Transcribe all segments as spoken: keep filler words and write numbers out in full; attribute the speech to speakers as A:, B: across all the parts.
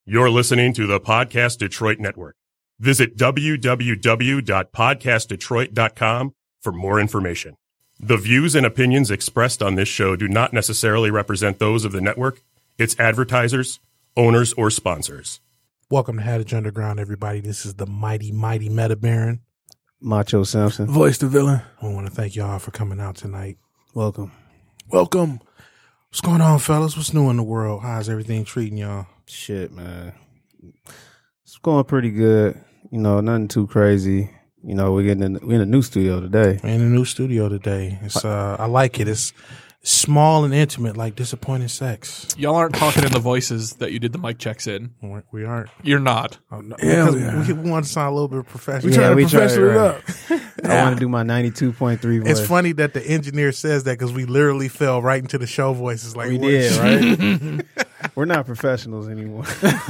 A: You're listening to the Podcast Detroit Network. Visit w w w dot podcast detroit dot com for more information. The views and opinions expressed on this show do not necessarily represent those of the network, its advertisers, owners, or sponsors.
B: Welcome to Hadage Underground, everybody. This is the mighty, mighty Meta Baron.
C: Macho Simpson.
D: Voice the villain.
B: I want to thank y'all for coming out tonight.
C: Welcome.
B: Welcome. What's going on, fellas? What's new in the world? How's everything treating y'all?
C: Shit, man. It's going pretty good. You know, nothing too crazy. You know, we're getting in, we're in a new studio today.
B: We're in a new studio today. It's uh, I like it. It's small and intimate, like Disappointing Sex.
D: Y'all aren't talking in the voices that you did the mic checks in.
B: We're, we aren't.
D: You're not.
B: Oh, no,
D: Yeah,
B: because
D: yeah.
B: we, we want to sound a little bit professional.
D: We trying to
C: we try-
D: professional it
C: right.
D: up.
C: I want to do my ninety-two point three voice.
B: It's funny that the engineer says that because we literally fell right into the show voices. Like
C: We
B: what-
C: did, right? We're not professionals anymore.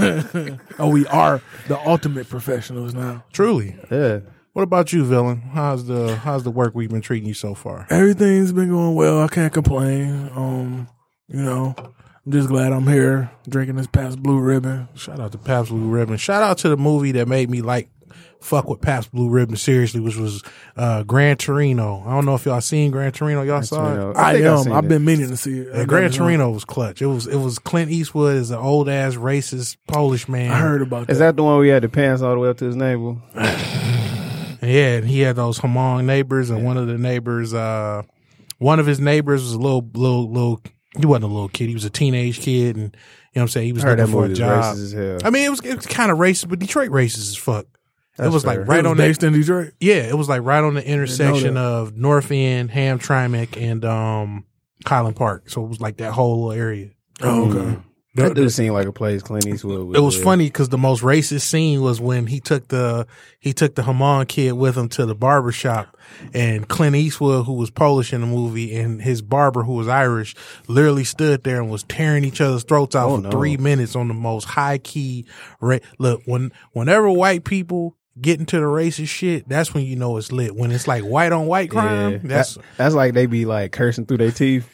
D: Oh, we are the ultimate professionals now.
B: Truly.
C: Yeah.
B: What about you, villain? How's the how's the work we've been treating you so far?
D: Everything's been going well. I can't complain. Um, you know, I'm just glad I'm here drinking this Pabst Blue Ribbon.
B: Shout out to Pabst Blue Ribbon. Shout out to the movie that made me like fuck with Pabst Blue Ribbon seriously, which was uh, Gran Torino. I don't know if y'all seen Gran Torino. Y'all saw
C: Torino.
B: it.
D: I,
C: think I've
D: am.
C: seen
D: I've
C: it.
D: been meaning to see it.
B: Yeah, Gran Torino was clutch. It was it was Clint Eastwood as an old ass racist Polish man.
D: I heard about that.
C: Is that the one where he had the pants all the way up to his navel?
B: And yeah, and he had those Hmong neighbors, and one of the neighbors, uh, one of his neighbors was a little, little, little. He wasn't a little kid; he was a teenage kid, and you know what I'm saying. He was
C: I heard
B: looking
C: that
B: for
C: movie
B: a
C: was
B: job.
C: racist as hell.
B: I mean, it was it was kind of racist, but Detroit racist as fuck.
C: That's
B: it was
C: fair.
B: like right
D: It was
B: on the
D: based in Detroit.
B: yeah, it was like right on the intersection
D: that.
B: of North End, Hamtramck, and um Highland Park. So it was like that whole little area.
D: Oh, okay.
C: Mm. That dude seemed like a place Clint Eastwood would
B: It was
C: live.
B: funny because the most racist scene was when he took the he took the Hmong kid with him to the barber shop, and Clint Eastwood, who was Polish in the movie, and his barber, who was Irish, literally stood there and was tearing each other's throats out
C: Oh,
B: for
C: no.
B: three minutes on the most high key. Ra- Look, when whenever white people get into the racist shit, that's when you know it's lit. When it's like white on white crime,
C: Yeah.
B: that's
C: That- that's like they be like cursing through their teeth.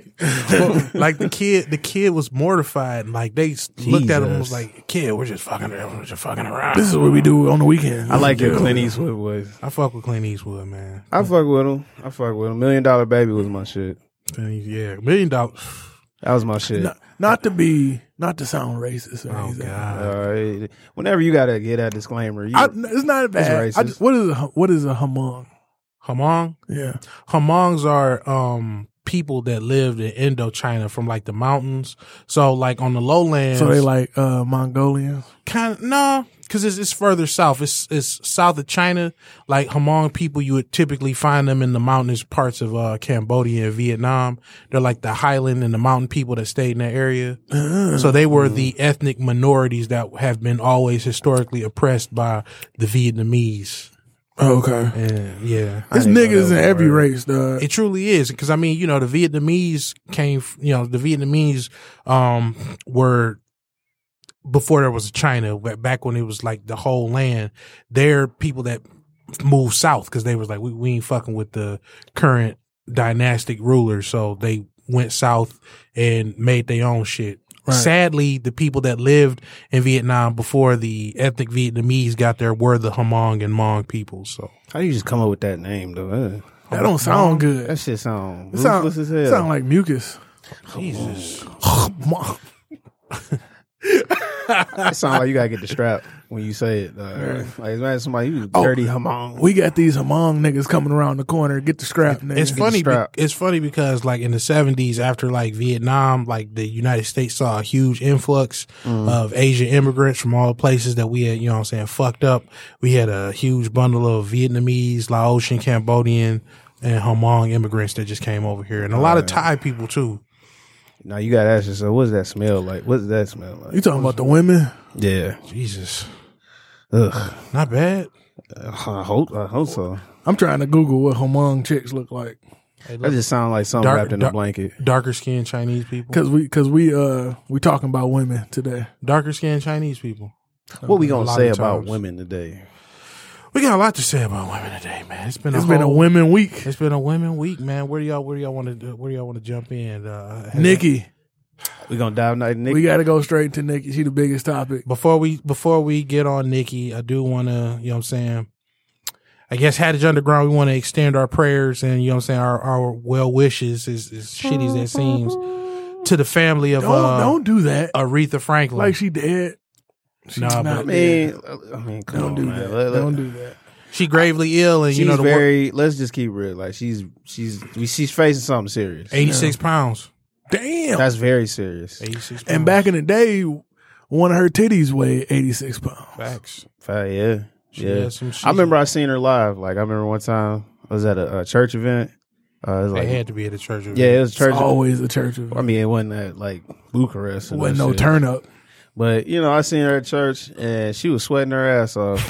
B: like the kid. The kid was mortified. Like they s- looked at him and was
C: Jesus.
B: like, "Kid, we're just fucking, we're just fucking around."
D: This is what we do on the weekend.
C: I like your Clint Eastwood voice.
B: I fuck with Clint Eastwood, man.
C: I fuck with him. I fuck with him. Million Dollar Baby was my shit.
B: Yeah, million dollars.
C: That was my shit.
D: not, not to be, not to sound racist. Or
B: Oh
D: anything.
B: God.
C: Uh, whenever you gotta get that disclaimer, you,
D: I, it's not bad.
C: It's
D: I
C: racist.
D: just, what is a what is a Hmong?
B: Hmong.
D: Yeah.
B: Hmongs are um people that lived in Indochina from like the mountains. So like on the lowlands.
D: So they like uh, Mongolians.
B: kind of no, because it's, it's further south. It's it's south of China. Like Hmong people, you would typically find them in the mountainous parts of uh, Cambodia and Vietnam. They're like the highland and the mountain people that stayed in that area. So they were the ethnic minorities that have been always historically oppressed by the Vietnamese.
D: Oh, okay.
B: And yeah,
D: There's
C: didn't know that
D: niggas
C: was
D: in
C: a
D: every
C: word.
D: race, dog.
B: it truly is. Because I mean, you know, the Vietnamese came, f- you know, the Vietnamese um were before there was China, ba- back when it was like the whole land. They're people that moved south because they was like, we, we ain't fucking with the current dynastic rulers, so they went south and made their own shit.
D: Right.
B: Sadly, the people that lived in Vietnam before the ethnic Vietnamese got there were the Hmong and Hmong people. So
C: how do you just come up with that name though? Uh,
D: That don't sound good.
C: that shit sound
D: It sound,
C: ruthless as hell.
D: sound like mucus.
B: Jesus.
C: It sound like you gotta get the strap when you say it. Uh, like imagine somebody you
D: Oh.
C: dirty Hmong.
D: We got these Hmong niggas coming around the corner. Get the strap, nigga.
B: It's funny. Be,
C: strap.
B: it's funny because like in the seventies, after like Vietnam, like the United States saw a huge influx of Asian immigrants from all the places that we had, you know what I'm saying, fucked up. We had a huge bundle of Vietnamese, Laotian, Cambodian, and Hmong immigrants that just came over here. And a lot of Thai people too.
C: Now you gotta ask yourself, what does that smell like? What does that smell like?
D: You talking about the women?
C: Yeah.
B: Jesus.
C: Ugh.
B: Not bad.
C: I hope. I hope so.
D: I'm trying to Google what Hmong chicks look like.
B: Hey,
C: That
B: look,
C: just sounds like something
B: Dark-
C: wrapped in
B: dark-
C: a blanket.
B: darker skinned Chinese people.
D: Cause we, cause we, uh, we talking about women today.
B: Darker skinned Chinese people.
C: What we
B: A
C: gonna
B: lot
C: say
B: of
C: about
B: times.
C: women today?
B: We got a lot to say about women today, man. It's been a
D: It's been a
B: whole-
D: women week.
B: It's been a women week, man. Where do y'all where do y'all want to where do y'all want to jump in? Uh, has-
D: Nikki,
C: We gonna dive night Nikki.
D: We got to go straight to Nikki. She the biggest topic.
B: Before we before we get on Nikki, I do want to, you know what I'm saying, I guess Hadage Underground, we want to extend our prayers and, you know what I'm saying, our, our well wishes, as, as shitty as that seems, to the family of
D: Don't,
B: uh,
D: don't do that.
B: Aretha Franklin.
D: Like she dead. She's
B: Nah,
D: not
B: but-
C: I
D: dead.
C: mean, I mean, come
D: Don't
C: on,
D: do
C: man.
D: that.
C: Let- let-
D: Don't do that.
B: She gravely ill, and
C: She's
B: you know the work,
C: very. Let's just keep real. Like she's she's she's facing something serious.
B: eighty-six pounds.
D: Damn.
C: That's very serious.
B: eighty-six pounds.
D: And back in the day, one of her titties weighed eighty-six pounds.
B: Facts.
C: Fact, yeah,
B: She
C: yeah.
B: had some shit.
C: I remember I seen her live. Like I remember one time I was at a, a church event. Uh, it was
B: They
C: like,
B: had to be at a church event.
C: yeah, it was church.
D: It's always a church event.
C: I mean, it wasn't at like Bucharest. and
D: Wasn't
C: that
D: no
C: shit.
D: turn up.
C: But you know, I seen her at church and she was sweating her ass off.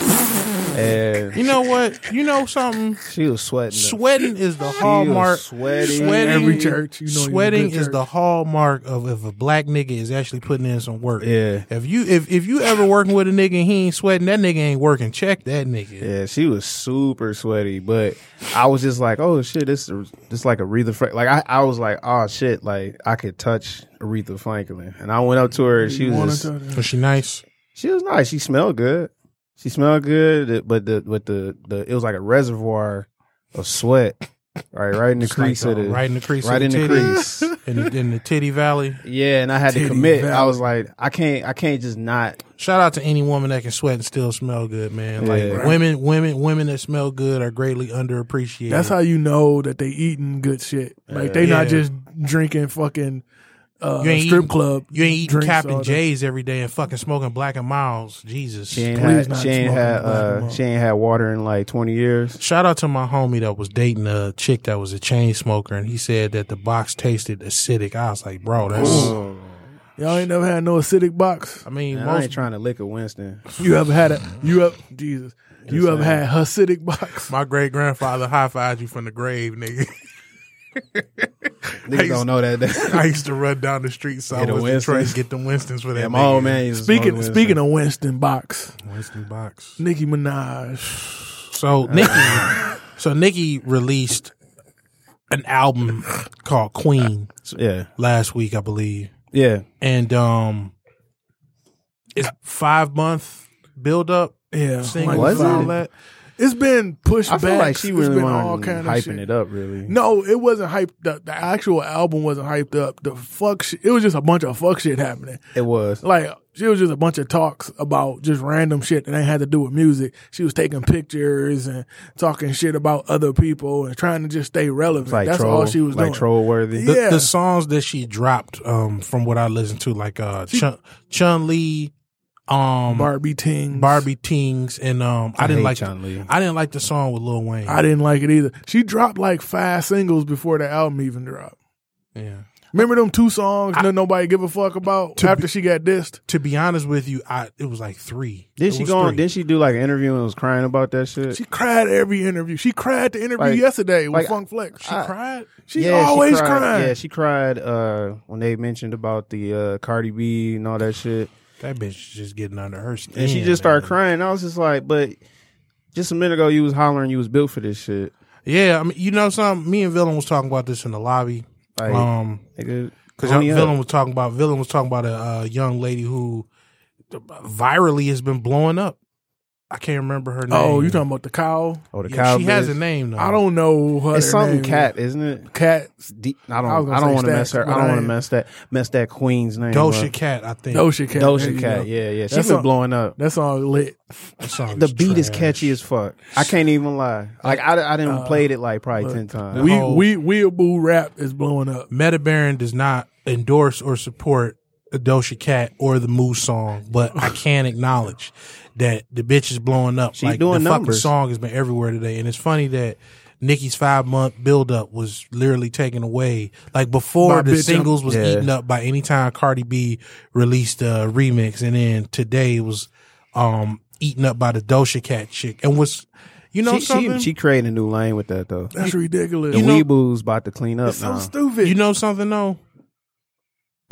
C: And
B: You know what? You know something?
C: she was sweating.
B: Sweating is the
C: She
B: hallmark.
C: was sweating.
B: Sweating,
D: Every church, you know, you're in a
B: sweating
D: good
B: is
D: church.
B: the hallmark of if a black nigga is actually putting in some work.
C: Yeah.
B: If you if if you ever working with a nigga and he ain't sweating, that nigga ain't working. Check that nigga.
C: Yeah, she was super sweaty, but I was just like, "Oh shit, this this like Aretha Franklin." Like I, I was like, "Oh shit, like I could touch Aretha Franklin." And I went up to her, and she
D: You wanna
C: was just,
D: touch her?
B: Was she nice?
C: she was nice. She smelled good. She smelled good, but the but the the it was like a reservoir of sweat, right, right in the
B: It's like,
C: crease
B: uh,
C: of the
B: right in the crease,
C: right
B: of
C: in
B: the,
C: the
B: titty,
C: crease.
B: in the, in the titty valley.
C: Yeah, and I had to
D: Titty
C: commit. I
D: valley.
C: was like, I can't, I can't just not.
B: Shout out to any woman that can sweat and still smell good, man. Like
C: Yeah. Right.
B: women, women, women that smell good are greatly underappreciated.
D: That's how you know that they eating good shit. Like they
B: Yeah.
D: not just drinking fucking uh,
B: You ain't
D: strip
B: eating-
D: club.
B: you ain't eating
D: drinks all
B: Captain
D: day.
B: J's every day and fucking smoking Black and Miles. Jesus.
C: She ain't
D: Please
C: had,
D: not
C: she ain't
D: smoking
C: had,
D: Black
C: uh,
D: and
C: she ain't had water in like twenty years.
B: Shout out to my homie that was dating a chick that was a chain smoker, and he said that the box tasted acidic. I was like, bro, that's.
C: Oh,
D: Y'all ain't never had no acidic box.
B: I mean,
C: man, I
B: most
C: ain't trying to lick a Winston.
D: You ever had a you ever Jesus? You ever
C: saying.
D: had Hasidic box?
B: my great grandfather high fived you from the grave, nigga.
C: Niggas don't know that.
B: I used to run down the street
C: Get
B: south
C: a
B: of Detroit
C: Winston.
B: and get the Winstons for that.
C: Yeah, my
B: nigga.
C: old man used to
D: Speaking
C: smoke Winston.
D: speaking of Winston box,
B: Winston box.
D: Nicki Minaj.
B: So Nicki, so Nicki released an album called Queen
C: Yeah,
B: last week, I believe,
C: yeah.
B: and um, it's five month build up.
D: Yeah,
B: Singles
C: Was
B: and all
C: it?
B: that.
D: It's been pushed
C: I
D: back.
C: feel like she
D: It's
C: really
D: been all
C: wasn't
D: kind of
C: hyping
D: shit.
C: it up. Really,
D: No, it wasn't hyped. The, the actual album wasn't hyped up. The fuck shit. It was just a bunch of fuck shit happening.
C: it was.
D: Like, she was just a bunch of talks about just random shit that ain't had to do with music. She was taking pictures and talking shit about other people and trying to just stay relevant.
C: It's like
D: That's
C: troll,
D: all she was
C: like
D: doing.
C: troll worthy.
B: The,
D: Yeah.
B: the songs that she dropped, um, from what I listened to, like uh, Chun Chun Li, um,
D: Barbie Ting.
B: Barbie Tings, and um, I,
C: I
B: didn't
C: hate
B: like
C: Chun-Li.
B: I didn't like the song with Lil Wayne.
D: I didn't like it either. She dropped like five singles before the album even dropped.
B: yeah.
D: Remember them two songs that nobody give a fuck about
B: To
D: after she got dissed?
B: To be honest with you, I it was like three.
C: Did
B: It
C: she
B: was
C: go on?
B: three.
C: Did she do like an interview and was crying about that shit?
D: She cried every interview. She cried the interview
C: Like-
D: yesterday with
C: like,
D: Funk Flex. She
C: I-
D: cried. She
C: yeah,
D: always
C: she cried,
D: crying.
C: Yeah, she cried uh, when they mentioned about the uh, Cardi B and all that shit,
B: That bitch is just getting under her skin.
C: and she just started
B: man.
C: crying. I was just like, but just a minute ago you was hollering you was built for this shit.
B: Yeah, I mean, you know, something. Me and Villain was talking about this in the lobby.
C: Like,
B: Um,
C: nigga,
B: because
C: pony up.
B: Villain was talking about Villain was talking about a uh, young lady who virally has been blowing up. I can't remember her name.
D: Oh, you talking about the cow?
C: Oh, the
B: Yeah,
C: cow.
B: she has
C: bitch.
B: a name though.
D: I don't know her
C: It's something
D: name.
C: cat, isn't it?
D: Cat.
C: D- I
D: I was
C: don't.
D: gonna
C: I, don't
D: say
C: want to mess
D: Stacks,
C: her.
D: but
C: I don't
D: I
C: want to
D: ain't.
C: mess that mess that queen's name.
B: Doja
C: up.
B: Cat, I think.
D: Doja Cat. There
C: Doja
D: you
C: Cat.
D: go.
C: Yeah, yeah. She
D: That's
C: been
D: all-
C: blowing up.
D: That song lit.
B: That song
C: The beat is
B: trash.
C: catchy as fuck. I can't even lie. Like I, I didn't
D: Uh,
C: played it like probably ten times.
D: We
B: whole-
D: we Weeaboo rap is blowing up.
B: Meta Baron does not endorse or support the Doja Cat or the Moose song, but I can acknowledge that the bitch is blowing up.
C: She
B: like
C: doing
B: the
C: numbers.
B: fucking song has been everywhere today, and it's funny that Nicki's five month build up was literally taken away. Like before,
D: By
B: the
D: bitch,
B: singles was
C: yeah.
B: eaten up by any time Cardi B released a remix, and then today it was um eaten up by the Doja Cat chick, and was you know
C: she,
B: something
C: she she created a new lane with that though.
D: That's ridiculous.
C: The
B: You know-
C: Weeboo's about to clean up
D: it's so
C: now.
D: stupid.
B: You know something though?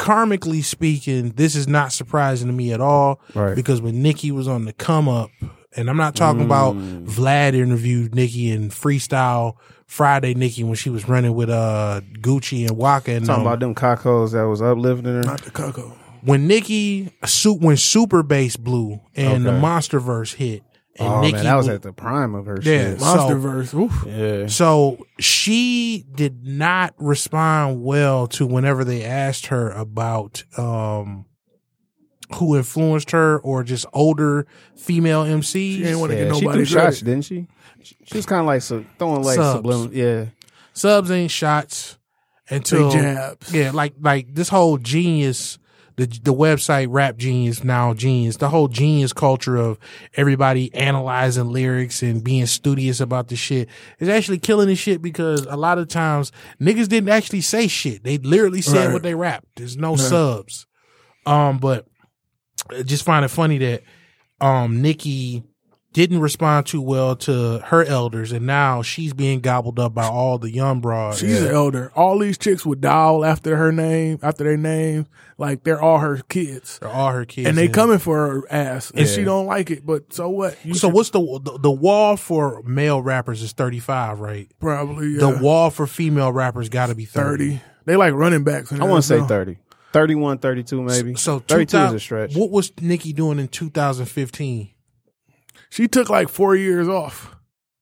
B: Karmically speaking, this is not surprising to me at all.
C: Right.
B: Because when Nicki was on the come up, And I'm not talking
C: Mm.
B: about Vlad interviewed Nicki and Freestyle Friday Nicki when she was running with uh Gucci and Waka. And
C: Talking
B: um,
C: about them cocos that was uplifting her.
D: Not the Coco.
B: when Nicki, su- when Super Bass blew and the
C: Okay.
B: Monsterverse hit. And
C: Oh
B: Nicki
C: man, that was
B: blew-
C: at the prime of her
B: Yeah.
C: shit.
B: So-
D: Monsterverse. Oof.
C: Yeah.
B: So she did not respond well to whenever they asked her about um who influenced her or just older female M Cs.
D: She ain't want to
C: Yeah,
D: get
C: she
D: nobody
C: threw shots, didn't she? She, she was kind of like so, throwing like
B: Subs.
C: subliminal. Yeah.
B: Subs ain't shots until
D: Big jabs.
B: yeah, like like this whole genius, the the website Rap Genius now Genius, the whole genius culture of everybody analyzing lyrics and being studious about the shit is actually killing the shit because a lot of times niggas didn't actually say shit. They literally said
D: Right.
B: what they rapped. There's no subs. Um, but I just find it funny that um Nicki didn't respond too well to her elders, and now she's being gobbled up by all the young broads.
D: She's an elder. All these chicks would dial after her name, after their name, like they're all her kids,
B: They're all her kids,
D: and they
B: in.
D: coming for her ass, and
C: Yeah.
D: she don't like it. But so what? You
B: So
D: should
B: what's the, the the wall for male rappers is thirty-five, right?
D: probably yeah,
B: The wall for female rappers got to be thirty.
D: thirty. They like running backs.
C: I want to say thirty. thirty-one, thirty-two maybe.
B: So
C: thirty-two is
B: two thousand
C: a stretch.
B: What was Nicki doing in two thousand fifteen?
D: She took like four years off.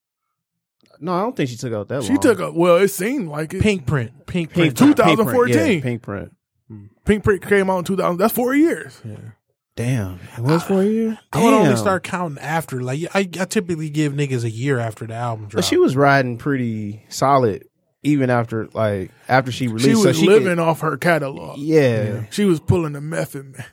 C: No, I don't think she took out that
D: She
C: long.
D: took a well. It seemed like it.
B: Pink Print, Pink
C: Pink
B: Print.
C: Print,
D: twenty
C: Pink Print,
D: fourteen.
C: yeah, Pink Print.
D: Pink Print came out in two thousand. That's four years.
C: Damn. It was for a year?
B: I would only
C: Damn.
B: start counting after. Like I, I typically give niggas a year after the album
C: But
B: drops.
C: she was riding pretty solid even after like after she released.
D: She was
C: so she
D: living
C: could-
D: off her catalog.
C: yeah.
D: She was pulling the method man.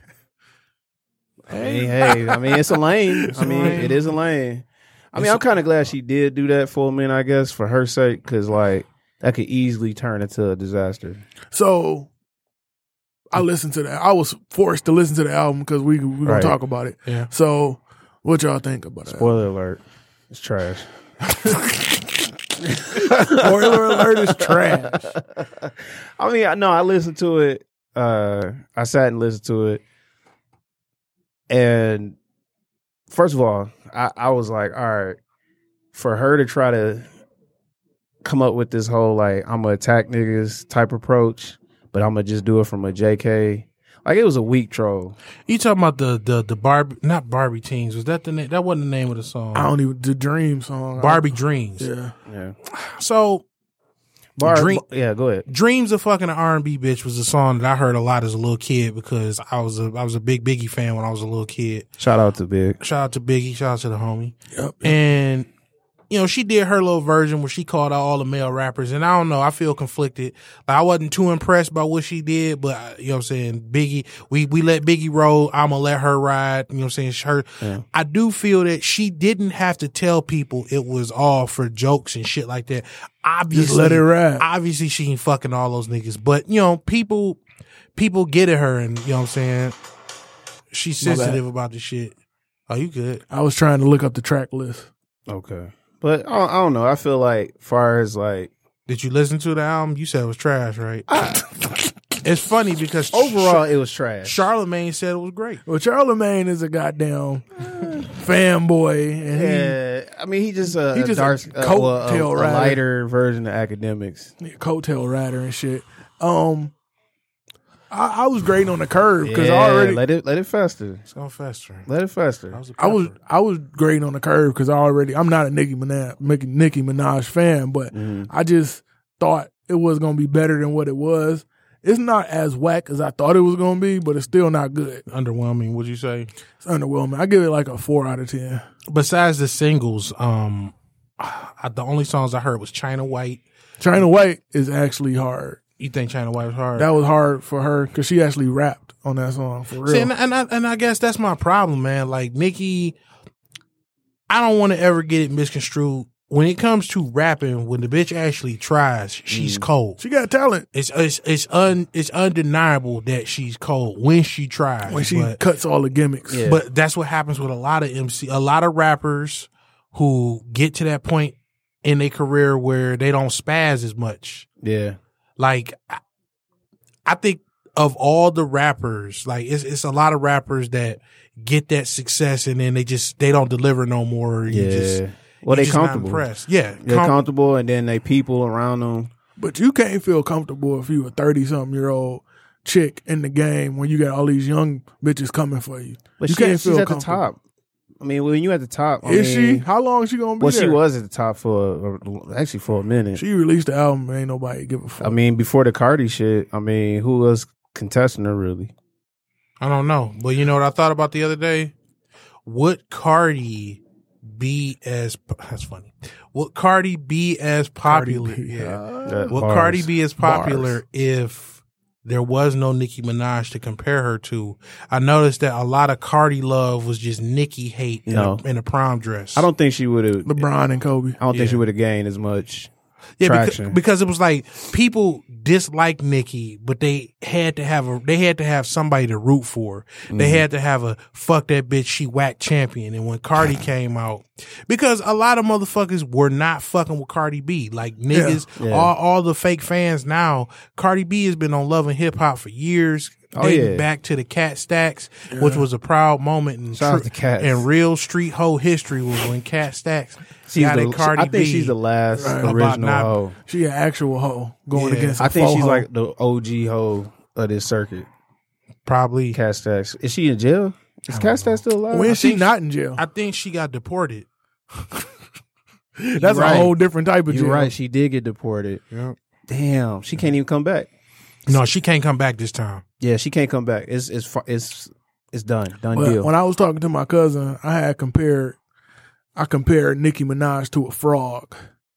C: Hey, hey. I mean, it's a lane. I
B: a
C: mean,
B: lane.
C: it is a lane. I mean, I'm kind of glad she did do that for a minute, I guess, for her sake, because like that could easily turn into a disaster.
D: So I listened to that. I was forced to listen to the album because we we gonna
C: Right.
D: talk about it.
B: Yeah.
D: So what y'all think about that?
C: Spoiler alert: it's trash.
D: Spoiler alert is trash.
C: I mean, I no, I listened to it. Uh, I sat and listened to it, and first of all, I, I was like, all right, for her to try to come up with this whole like I'm gonna attack niggas type approach, but I'm gonna just do it from a J K. Like it was a weak troll.
B: You talking about the the the Barbie, not Barbie Teens? Was that the name? That wasn't the name of the song.
D: I don't even the Dream song.
B: Barbie Dreams.
D: Yeah.
C: Yeah,
B: So
C: Bar-
B: Dream-
C: yeah, go ahead.
B: Dreams of Fucking an R and B Bitch was a song that I heard a lot as a little kid because I was a I was a big Biggie fan when I was a little kid.
C: Shout out to Big.
B: Shout out to Biggie. Shout out to the homie.
D: Yep.
B: And you know, she did her little version where she called out all the male rappers, and I don't know, I feel conflicted. Like I wasn't too impressed by what she did, but uh, you know what I'm saying, Biggie, we we let Biggie roll, I'm gonna let her ride, you know what I'm saying, her.
C: Yeah.
B: I do feel that she didn't have to tell people it was all for jokes and shit like that. Obviously,
D: Just let it ride.
B: obviously she ain't fucking all those niggas, but you know, people people get at her, and you know what I'm saying, she's
D: My bad.
B: sensitive about the shit. Oh, you good?
D: I was trying to look up the track list.
C: Okay, but I, I don't know. I feel like, far as like
B: Did you listen to the album? You said it was trash, right? It's funny because
C: overall, it was trash.
B: Charlemagne said it was great.
D: Well, Charlemagne is a goddamn fanboy, and
C: Yeah, I mean, he just a,
D: He
C: a
D: just a
C: dark, uh,
D: coat
C: well, a,
D: tail
C: a
D: rider.
C: lighter version of academics.
D: he a coattail rider and shit. Um, I, I was great on the curve because
C: Yeah,
D: I already
C: let it let it fester.
B: It's gonna fester.
C: Let it fester.
B: That was a
D: I was
B: pepper.
D: I was great on the curve because I already I'm not a Nicki Minaj Nicki Minaj fan, but
C: Mhm.
D: I just thought it was gonna be better than what it was. It's not as whack as I thought it was gonna be, but it's still not good.
B: underwhelming. Would you say?
D: It's underwhelming. I give it like a four out of ten.
B: Besides the singles, um, I, the only songs I heard was China White.
D: China White is actually hard.
B: You think China White was hard?
D: That was hard for her because she actually rapped on that song for real.
B: See, and, and, I, and I guess that's my problem, man. Like Nicki, I don't want to ever get it misconstrued. When it comes to rapping, when the bitch actually tries, she's cold.
D: she got talent
B: It's it's it's un it's undeniable that she's cold when she tries.
D: when she
B: but,
D: cuts all the gimmicks.
C: Yeah.
B: but that's what happens with a lot of M C, a lot of rappers who get to that point in their career where they don't spaz as much.
C: Yeah,
B: Like, I- I think of all the rappers, like it's it's a lot of rappers that get that success and then they just they don't deliver no more. You
C: Yeah.
B: just,
C: well,
B: you're
C: they
B: just not
C: comfortable.
B: impressed. Yeah,
C: They're
B: com-
C: comfortable, and then they people around them.
D: But you can't feel comfortable if you a thirty something year old chick in the game when you got all these young bitches coming for you.
C: But
D: you
C: she,
D: can't
C: she's
D: feel
C: at the
D: comfortable.
C: top. I mean, when you at the top, I
D: Is
C: mean,
D: she? How long is she gonna be
C: Well,
D: there?
C: she was at the top for uh, actually for a minute.
D: She released the album. Ain't nobody give a fuck.
C: I mean, before the Cardi shit, I mean, who was contesting her really?
B: I don't know, but you know what I thought about the other day? Would Cardi be as that's funny? Would Cardi be as popular?
D: Cardi B.
B: Yeah.
C: That
B: Would
C: bars.
B: Cardi be as popular
D: Bars.
B: if there was no Nicki Minaj to compare her to? I noticed that a lot of Cardi love was just Nicki hate in,
C: No.
B: a, in a prom dress.
C: I don't think she would have.
D: LeBron and Kobe.
C: I don't think
B: Yeah.
C: she would have gained as much
B: yeah,
C: traction.
B: because, because it was like people disliked Nicki, but they had to have a they had to have somebody to root for.
C: Mm-hmm.
B: They had to have a fuck that bitch she whack champion. And when Cardi came out, because a lot of motherfuckers were not fucking with Cardi B, like niggas,
C: Yeah.
B: all all the fake fans now. Cardi B has been on Love and Hip Hop for years.
C: Oh,
B: Dating
C: yeah.
B: back to the Cat Stacks, which was a proud moment in,
C: Shout out
B: tr-
C: to Cats.
B: in real street hoe history was when Cat Stacks
C: She's
B: got
C: the,
B: at Cardi
C: I think
B: B.
C: she's the last
D: Right.
B: About
C: original
B: not-
C: hoe.
D: She an actual hoe going
B: Yeah.
D: against. a
C: I think
D: faux
C: she's
D: hoe.
C: like the O G hoe of this circuit.
B: Probably.
C: Cat Stacks. Is she in jail? Is Cat Stacks still alive?
D: When
B: I
D: is she
B: think
D: not in jail?
B: I think she got deported.
D: That's
C: right.
D: a whole different type of jail.
C: You're right. She did get deported.
B: Yeah.
C: Damn. She can't even come back.
B: No, she can't come back this time.
C: Yeah, she can't come back. It's it's fu- it's it's done. Done
D: But
C: deal.
D: when I was talking to my cousin, I had compared. I compared Nicki Minaj to a frog.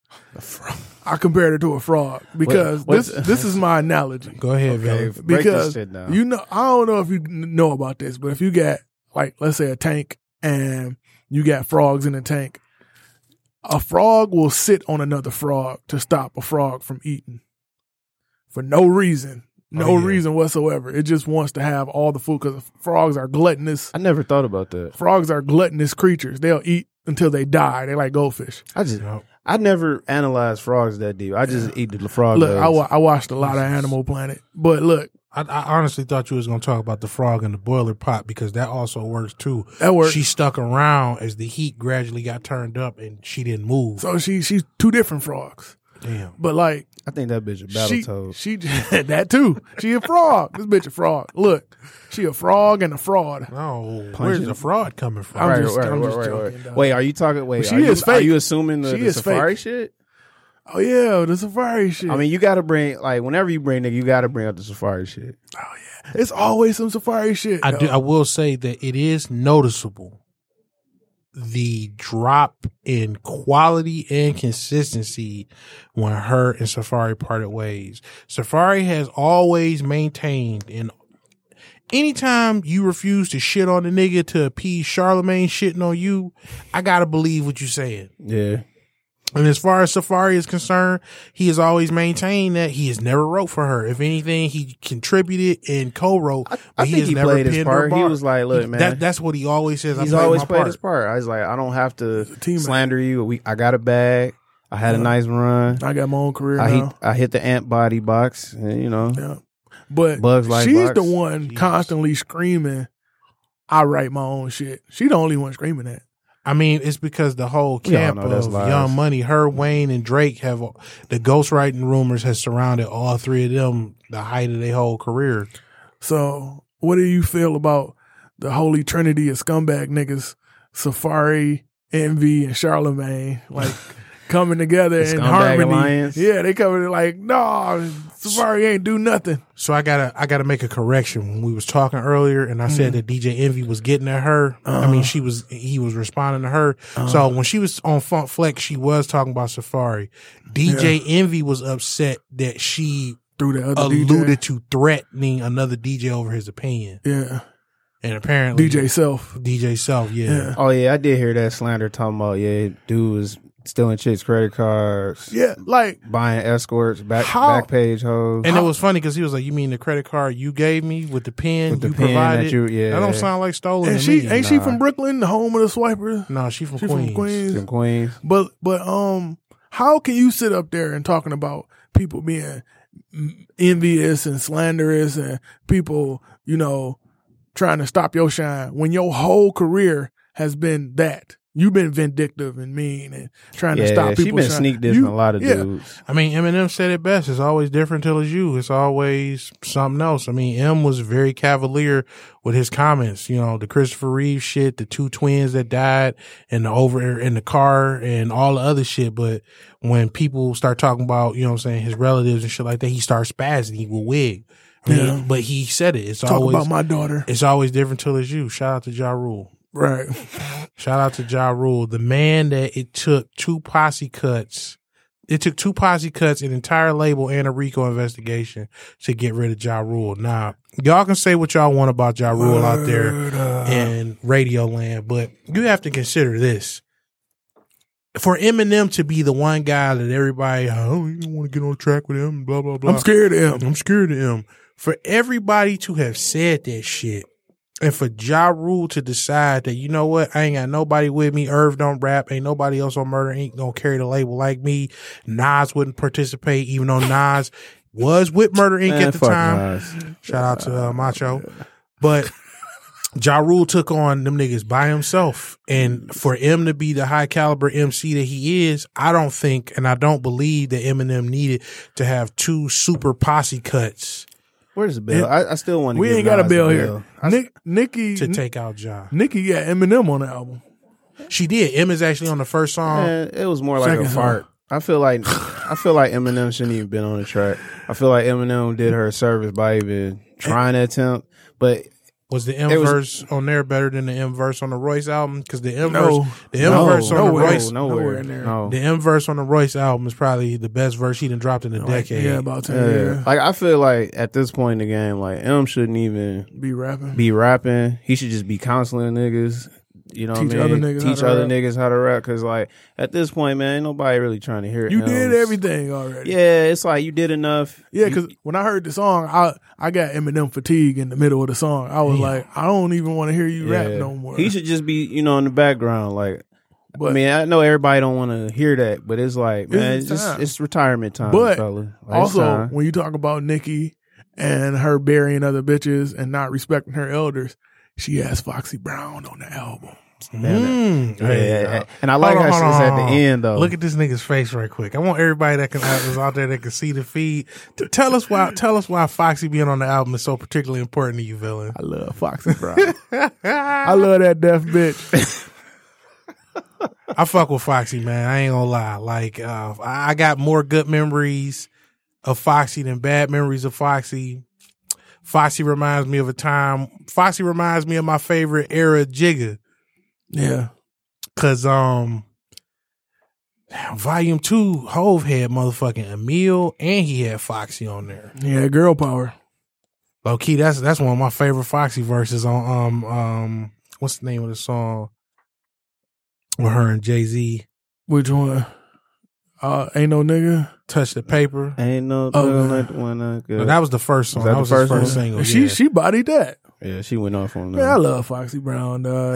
D: I compared her to a frog because
C: What-
D: this
C: what's-
D: this is my analogy.
B: Go ahead,
C: Okay,
B: Vin.
C: break
D: Because
C: this shit down.
D: you know, I don't know if you kn- know about this, but if you got like, let's say a tank and you got frogs in the tank, a frog will sit on another frog to stop a frog from eating for no reason, no
B: Oh, yeah.
D: reason whatsoever. It just wants to have all the food because frogs are gluttonous.
C: I never thought about that.
D: Frogs are gluttonous creatures. They'll eat until they die. They like goldfish.
C: I just
B: Yep.
C: I never analyzed frogs that deep. I just eat the frog
D: Look,
C: legs.
D: I, wa- I watched a lot of Animal Planet, but look,
B: I, I honestly thought you was going to talk about the frog in the boiler pot because that also works too.
D: that worked.
B: She stuck around as the heat gradually got turned up and she didn't move.
D: So she she's two different frogs,
B: Damn.
D: but like.
C: I think that bitch a
D: She,
C: Battletoad.
D: she that too. She a frog. This bitch a frog. Look, she a frog and a fraud.
B: No,
C: Punching.
B: where's the fraud coming from?
D: I'm
C: Right,
D: just-
C: right,
D: I'm
C: right,
D: just
C: right,
D: joking,
C: right.
D: dog.
C: Wait, are you talking? Wait,
D: But she
C: are, you,
D: is
C: are
D: fake.
C: you assuming the,
D: She
C: the
D: is
C: safari
D: fake.
C: shit?
D: Oh yeah, the safari shit.
C: I mean, you got to bring like whenever you bring nigga, you got to bring up the safari shit.
D: it's always some safari shit.
B: I
D: yo.
B: do. I will say that it is noticeable the drop in quality and consistency when her and Safari parted ways. Safari has always maintained, and anytime you refuse to shit on the nigga to appease Charlemagne shitting on you, I gotta believe what you're saying.
C: Yeah,
B: And as far as Safari is concerned, he has always maintained that he has never wrote for her. If anything, he contributed and co-wrote,
C: I,
B: but
C: I
B: he
C: think
B: has
C: he
B: never
C: played his
B: penned her
C: part. He
B: bar.
C: was like, "Look,
B: He-
C: man,
B: that, that's what he always says.
C: he's
B: I played
C: always
B: my
C: played
B: part.
C: his part." I was like, "I don't have to
D: teammate.
C: slander you. We, I got a bag. I had a
D: Yeah.
C: nice run.
D: I got my own career
C: I
D: now.
C: hit, I hit the ant body box, and you know,
D: yeah. But
C: Bugs Life
D: she's
C: box.
D: the one
B: Jesus.
D: constantly screaming, I write my own shit. She the only one screaming that.
B: I mean, it's because the whole
C: We all
B: camp
C: know that's
B: of
C: lies.
B: Young Money, her, Wayne, and Drake have the ghostwriting rumors has surrounded all three of them the height of their whole career.
D: So what do you feel about the holy trinity of scumbag niggas, Safari, Envy, and Charlemagne, like coming together
C: The
D: in
C: Scumbag
D: harmony?
C: Alliance?
D: Yeah, they coming in like, no, Safari ain't do nothing.
B: So I gotta, I gotta make a correction. When we was talking earlier, and I said that D J Envy was getting at her. I mean, she was, he was responding to her. So when she was on Funk Flex, she was talking about Safari. D J Envy was upset that she
D: Through the other D
B: alluded
D: J.
B: to threatening another D J over his opinion,
D: Yeah,
B: and apparently
D: D J Self.
B: D J Self, yeah.
D: Yeah.
C: oh yeah, I did hear that slander talking about yeah, dude was stealing chicks' credit cards,
D: Yeah, like,
C: buying escorts, back
D: How-
C: back page hoes.
B: And it was funny because he was like, "You mean the credit card you gave me with the pen
C: With the
B: you
C: pen
B: provided?
C: that you- yeah.
B: That don't sound like stolen
D: and
B: to
D: she
B: me."
D: ain't she
C: Nah.
D: from Brooklyn, the home of the swipers?
B: No, she from
D: She
B: Queens.
D: from Queens.
C: Them queens.
D: But but um, how can you sit up there and talking about people being envious and slanderous and people, you know, trying to stop your shine when your whole career has been that. You've been vindictive and mean and trying
C: yeah,
D: to stop people.
C: She been
D: shine.
C: sneak dissing
D: You-
C: a lot of
D: yeah.
C: dudes.
B: I mean, Eminem said it best. It's always different till it's you. It's always something else. I mean, M was very cavalier with his comments. You know, the Christopher Reeve shit, the two twins that died, and the over in the car, and all the other shit. But when people start talking about, you know, what I'm saying his relatives and shit like that, he starts spazzing. He will wig. I mean,
D: Yeah.
B: but he said it. It's
D: Talk
B: always
D: about my daughter.
B: it's always different till it's you. Shout out to Ja Rule.
D: Right.
B: Shout out to Ja Rule, the man that it took two posse cuts. It took two posse cuts, an entire label, and a RICO investigation to get rid of Ja Rule. Now, y'all can say what y'all want about Ja Rule out there in radio land, but you have to consider this. For Eminem to be the one guy that everybody, oh, you don't want to get on track with him, blah, blah, blah.
D: I'm scared of him.
B: I'm scared of him. For everybody to have said that shit, and for Ja Rule to decide that, you know what, I ain't got nobody with me. Irv don't rap. Ain't nobody else on Murder Incorporated gonna carry the label like me. Nas wouldn't participate, even though Nas was with Murder Incorporated
C: Man,
B: at the
C: fuck
B: time.
C: Nas.
B: Shout out to uh, Macho. But Ja Rule took on them niggas by himself. And for him to be the high caliber M C that he is, I don't think, and I don't believe that Eminem needed to have two super posse cuts
C: Where's the bill? I, I still want to.
D: We
C: give
D: ain't got a
C: Nas
D: bill
C: the
D: here. Nick, Nicki,
B: to take out Ja.
D: Nicki got Eminem on the album.
B: She did. M is actually on the first song.
C: Man, it was more like
D: Second
C: a
D: song.
C: fart. I feel like I feel like Eminem shouldn't even been on the track. I feel like Eminem did her a service by even trying to attempt, but
B: Was the M
C: It was-
B: verse on there better than the M verse on the Royce album? Because the M
D: No.
B: verse, the M
C: no,
B: verse on the
C: nowhere,
B: Royce,
C: nowhere,
D: nowhere in there.
C: No.
B: the M verse on the Royce album is probably the best verse he done dropped in a decade.
D: Yeah, about ten
C: Yeah.
D: years.
C: Like I feel like at this point in the game, like M shouldn't even
D: Be rapping.
C: be rapping. He should just be counseling niggas. You know,
D: Teach
C: what I
D: other
C: mean?
D: niggas how
C: teach
D: to
C: other
D: rap.
C: niggas how to rap. Because like at this point, man, ain't nobody really trying to hear it.
D: You did
C: M's.
D: everything already.
C: Yeah, it's like you did enough.
D: Yeah,
C: You-
D: because when I heard the song, I I got Eminem fatigue in the middle of the song. I was
B: Damn.
D: like, I don't even want to hear you rap
C: yeah.
D: no more.
C: He should just be, you know, in the background. Like,
D: But
C: I mean, I know everybody don't want to hear that, but it's like,
D: It's
C: man, it's,
D: time.
C: just, it's retirement time,
D: But
C: fella. Like, it's
D: also,
C: time.
D: when you talk about Nicki and her burying other bitches and not respecting her elders, she has Foxy Brown on the album.
B: Mm.
C: yeah,
B: Hey,
C: yeah, and I like
B: Hold on,
C: how
B: hold
C: she's
B: on,
C: at
B: hold
C: the
B: on.
C: end though.
B: Look at this nigga's face right quick. I want everybody that can that was out there that can see the feed to tell us why tell us why Foxy being on the album is so particularly important to you, villain.
D: I love Foxy Brown. I love that deaf bitch.
B: I fuck with Foxy, man. I ain't gonna lie. Like, uh, I I got more good memories of Foxy than bad memories of Foxy. Foxy reminds me of a time. Foxy reminds me of my favorite era, Jigga.
D: Yeah.
B: Cause um, Volume Two, Hove had motherfucking Emil, and he had Foxy on there.
D: Yeah, girl power.
B: Low key, that's that's one of my favorite Foxy verses on um um what's the name of the song with her and Jay Z?
D: Which one? Uh, ain't no nigga.
B: Touch the Paper.
C: Ain't no
D: Oh,
C: girl
D: man.
C: like the one I could.
B: No, that was the first song.
C: Was that
B: That,
C: the
B: was
C: first
B: his first
C: one?
B: single.
D: she
B: yeah.
D: she bodied that.
C: yeah, she went off on
D: Man, I
C: that.
D: love Foxy Brown, dog.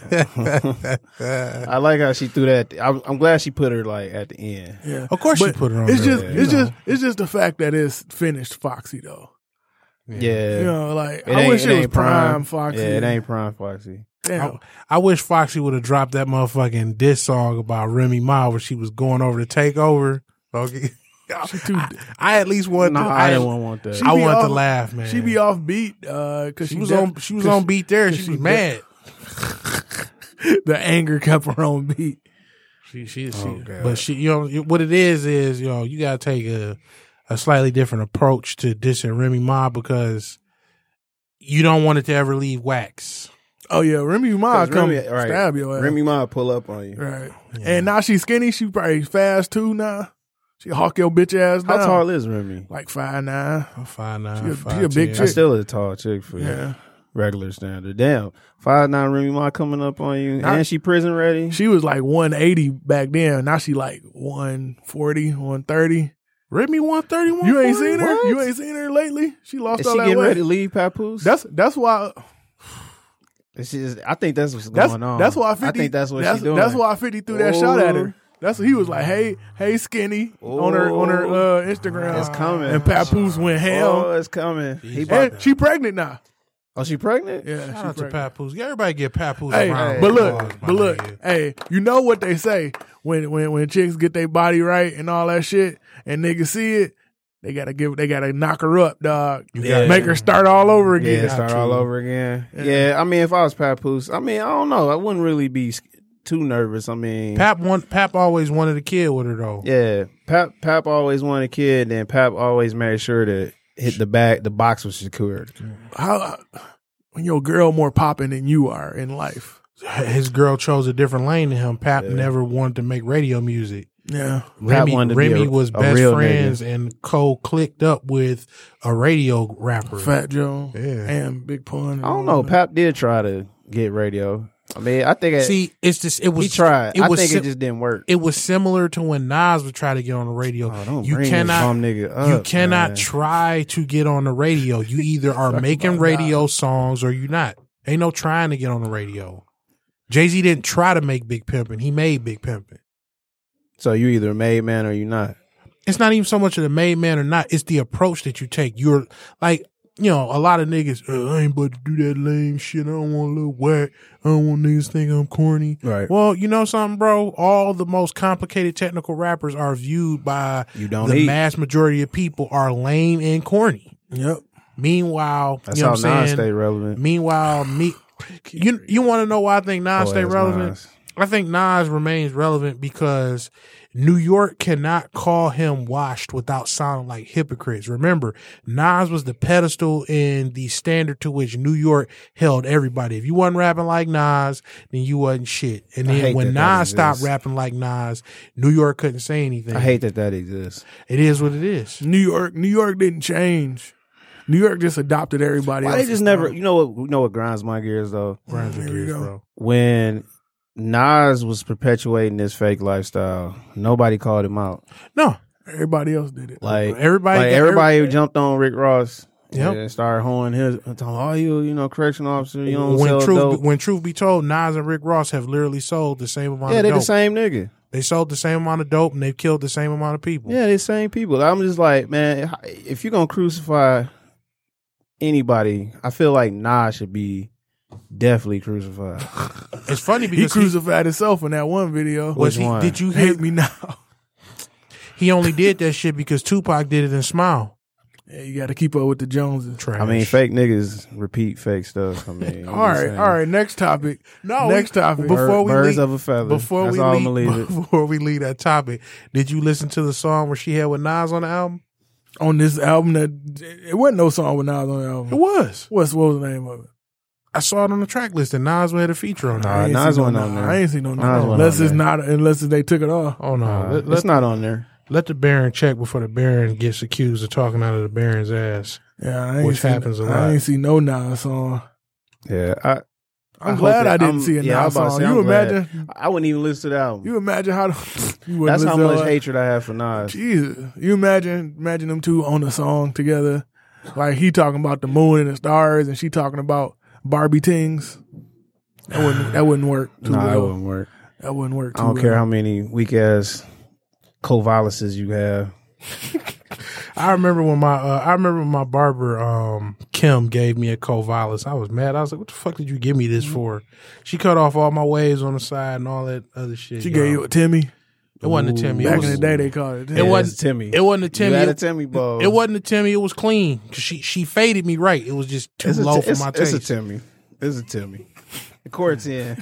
C: I like how she threw that. I'm, I'm glad she put her like at the end.
D: Yeah.
B: Of course, she
D: But
B: put her on.
D: It's
B: there,
D: just
B: you
D: it's
B: know.
D: just it's just the fact that it's finished Foxy though.
C: Yeah,
D: You know, like
C: It
D: I
C: ain't-
D: wish it,
C: it
D: was
C: ain't
D: prime Foxy.
C: Yeah, it ain't prime Foxy.
D: Damn.
B: I, I wish Foxy would have dropped that motherfucking diss song about Remy Ma where she was going over to take over. Okay.
D: She too,
B: I, I at least wanted
C: No,
B: to.
C: I,
B: I,
C: didn't want, want that.
D: She
B: I
D: be
B: wanted to
D: off-
B: laugh, man.
D: she be off beat uh, cause
B: She,
D: she
B: was
D: de-
B: on. She was
D: 'cause
B: on beat there.
D: 'cause
B: She
D: she
B: was
D: de-
B: mad.
D: the anger kept her on beat.
B: She, she, she,
C: Oh, God.
B: but she, you know, what it is is, you know, you gotta take a, a slightly different approach to dissing Remy Ma because you don't want it to ever leave wax.
D: Oh yeah, Remy Ma
C: 'Cause
D: come
C: Remy- right.
D: stab your ass.
C: Remy Ma pull up on you.
D: Right.
B: Yeah.
D: And now she's skinny. She probably fast too now. She hawk your bitch ass
C: How
D: down.
C: tall is Remy?
D: Like five nine.
B: Five nine,
D: She a-
B: five
D: she a big
B: ten.
D: chick.
C: That's still a tall chick for
D: Yeah.
C: regular standard. Damn, five nine Remy Ma coming up on you,
D: Not-
C: and she prison ready.
D: She was like one eighty back then. Now she like one forty, one thirty.
B: Remy one thirty one.
D: You ain't seen her?
C: What?
D: You ain't seen her lately? She lost
C: Is
D: all
C: she
D: that
C: getting
D: weight.
C: ready to leave Papoose?
D: That's that's why
C: It's just, I think that's what's
D: that's
C: going on.
D: that's why fifty
C: I think that's what
D: that's,
C: she's doing.
D: That's why fifty threw that shot at her.
C: Ooh.
D: That's what he was like, hey, hey skinny on her on her uh, Instagram.
C: It's coming.
D: And Papoose went
C: Oh,
D: ham.
C: it's coming. He
B: He's
C: about,
D: And she pregnant now.
C: Oh, she pregnant?
D: Yeah,
B: Shout
D: she
B: out to
D: pregnant.
B: Papoose. Yeah, everybody get Papoose
D: Hey,
B: around.
D: but
B: the
D: look,
B: blogs, my
D: but look,
B: nigga.
D: hey, you know what they say when when when chicks get their body right and all that shit, and niggas see it, they gotta give, they gotta knock her up, dog.
B: You
C: Yeah.
B: got
D: Make her start all over again.
C: Yeah, start all over again. Yeah. I mean, if I was Papoose, I mean, I don't know. I wouldn't really be s- too nervous. I mean,
B: Pap want, Pap always wanted a kid with her though.
C: yeah, Pap Pap always wanted a kid, and Pap always made sure to hit the bag. The box was secured.
D: How when your girl more popping than you are in life?
B: His girl chose a different lane than him. Pap never wanted to make radio music.
D: Yeah,
B: Remy,
C: wanted to be
B: Remy
C: a-
B: was
C: a
B: best
C: real
B: friends and co-clicked up with a radio rapper.
D: Fat Joe
B: Yeah.
D: and Big Pun. and
C: I don't
D: all
C: know.
D: that.
C: Pap did try to get radio. I mean, I think it,
B: See, it's just it was
C: he tried.
B: It
C: I
B: was
C: think
B: sim-
C: it just didn't work.
B: it was similar to when Nas would try to get on the radio.
C: Oh, don't
B: you
C: bring
B: cannot
C: this bum nigga up,
B: you cannot
C: man.
B: try to get on the radio. You either are making radio songs or you not. Ain't no trying to get on the radio. Jay-Z didn't try to make Big Pimpin'. He made Big Pimpin'.
C: So you either a made man or you not.
B: It's not even so much of the made man or not. It's the approach that you take. You're like, you know, a lot of niggas, uh, I ain't about to do that lame shit. I don't want to look whack. I don't want niggas think I'm corny.
C: Right.
B: Well, you know something, bro? All the most complicated technical rappers are viewed by
C: You don't
B: the
C: eat.
B: mass majority of people are lame and corny.
D: Yep.
B: Meanwhile,
C: That's
B: you know
C: how
B: what I'm
C: Nas
B: saying?
C: stay relevant.
B: Meanwhile, me, you you want to know why I think Nas
C: Oh,
B: stay
C: that's
B: relevant?
C: Nas.
B: I think Nas remains relevant because New York cannot call him washed without sounding like hypocrites. Remember, Nas was the pedestal and the standard to which New York held everybody. If you wasn't rapping like Nas, then you wasn't shit. And
C: I
B: then
C: hate
B: when
C: that that
B: Nas stopped
C: exists.
B: rapping like Nas, New York couldn't say anything.
C: I hate that that exists.
B: It is what it is.
D: New York, New York didn't change. New York just adopted everybody
C: Why
D: else.
C: they just never? You know what? You know what grinds my gears though.
B: Grinds your
D: There we
B: gears,
D: go.
B: bro.
C: When Nas was perpetuating this fake lifestyle, nobody called him out.
B: No,
D: Everybody else did it.
C: Like
B: everybody,
C: like
B: got-
C: everybody who jumped on Rick Ross.
B: Yep.
C: And started hoeing his. Talking, oh, you, you know, correction officer. You don't
B: when
C: sell
B: truth
C: dope.
B: when truth be told, Nas and Rick Ross have literally sold the same amount
C: Yeah,
B: of
C: they
B: dope.
C: the same nigga.
B: They sold the same amount of dope and they've killed the same amount of people.
C: Yeah, they the same people. I'm just like, man, if you're gonna crucify anybody, I feel like Nas should be definitely crucified.
B: It's funny
D: He
B: because he,
D: crucified himself in that one video.
B: was
C: Which
B: he,
C: one?
B: did you
D: Hate
B: hate
D: me now.
B: He only did that shit because Tupac did it in Smile.
D: Yeah, you got to keep up with the Joneses.
B: Trash.
C: I mean, fake niggas repeat fake stuff. I mean, I'm
D: All
C: just
D: right,
C: saying.
D: all right. Next topic.
B: No,
D: next
B: we-
D: topic.
B: before
C: Bird-
B: we
C: birds
B: leave-
C: of a feather.
B: Before
C: That's
B: we
C: all
B: leave,
C: I'm gonna leave it.
B: before we leave that topic, did you listen to the song where she had with Nas on the album?
D: on this album, that it wasn't no song with Nas on the
B: It
D: album.
B: was.
D: What's what was the name of it?
B: I saw it on the track list and Nas had a feature on it.
C: Nah,
D: I ain't
C: Nas
D: seen no
C: wasn't
D: Nas.
C: on there.
D: I ain't seen no Nas.
C: Nas wasn't
D: Unless
C: on
D: it's
C: there.
D: not, unless they took it off.
B: Oh no,
C: Uh,
B: let, let,
C: it's not on there.
B: let the Baron check before the Baron gets accused of talking out of the Baron's ass.
D: Yeah, I ain't
B: Which
D: seen,
B: happens a lot.
D: I ain't see no Nas song.
C: Yeah, I.
D: I'm
C: I hope
D: glad
C: that-
D: I didn't
C: I'm-
D: see a
C: yeah, I
D: Nas
C: was about to
D: song.
C: say,
D: You
C: I'm glad.
D: imagine?
C: I wouldn't even listen to the album.
D: You imagine how the, you wouldn't
C: That's how
D: listen to
C: much
D: it.
C: hatred I have for Nas.
D: Jesus, you imagine imagine them two on a song together, like he talking about the moon and the stars, and she talking about Barbie things. That wouldn't that wouldn't work too
C: Nah, that
D: well.
C: wouldn't work.
D: That wouldn't work. Too
C: I don't
D: well.
C: care how many weak ass Covaluses you have.
B: I remember when my uh, I remember when my barber um, Kim gave me a Covalis. I was mad. I was like, "What the fuck did you give me this for?" She cut off all my waves on the side and all that other shit.
D: She
B: yo.
D: gave you a Timmy.
B: It wasn't a Timmy. It
D: Back
B: was,
D: in the day, they called it. Timmy.
B: It
C: Yeah,
B: wasn't
C: it's Timmy.
B: It wasn't a Timmy.
C: You had a
B: It,
C: Timmy bowl.
B: it wasn't a Timmy. It was clean. 'Cause She she faded me right. It was just too
C: It's a,
B: low
C: t-
B: for
C: it's,
B: my
C: it's
B: taste.
C: a Timmy. It's a Timmy. The court's in.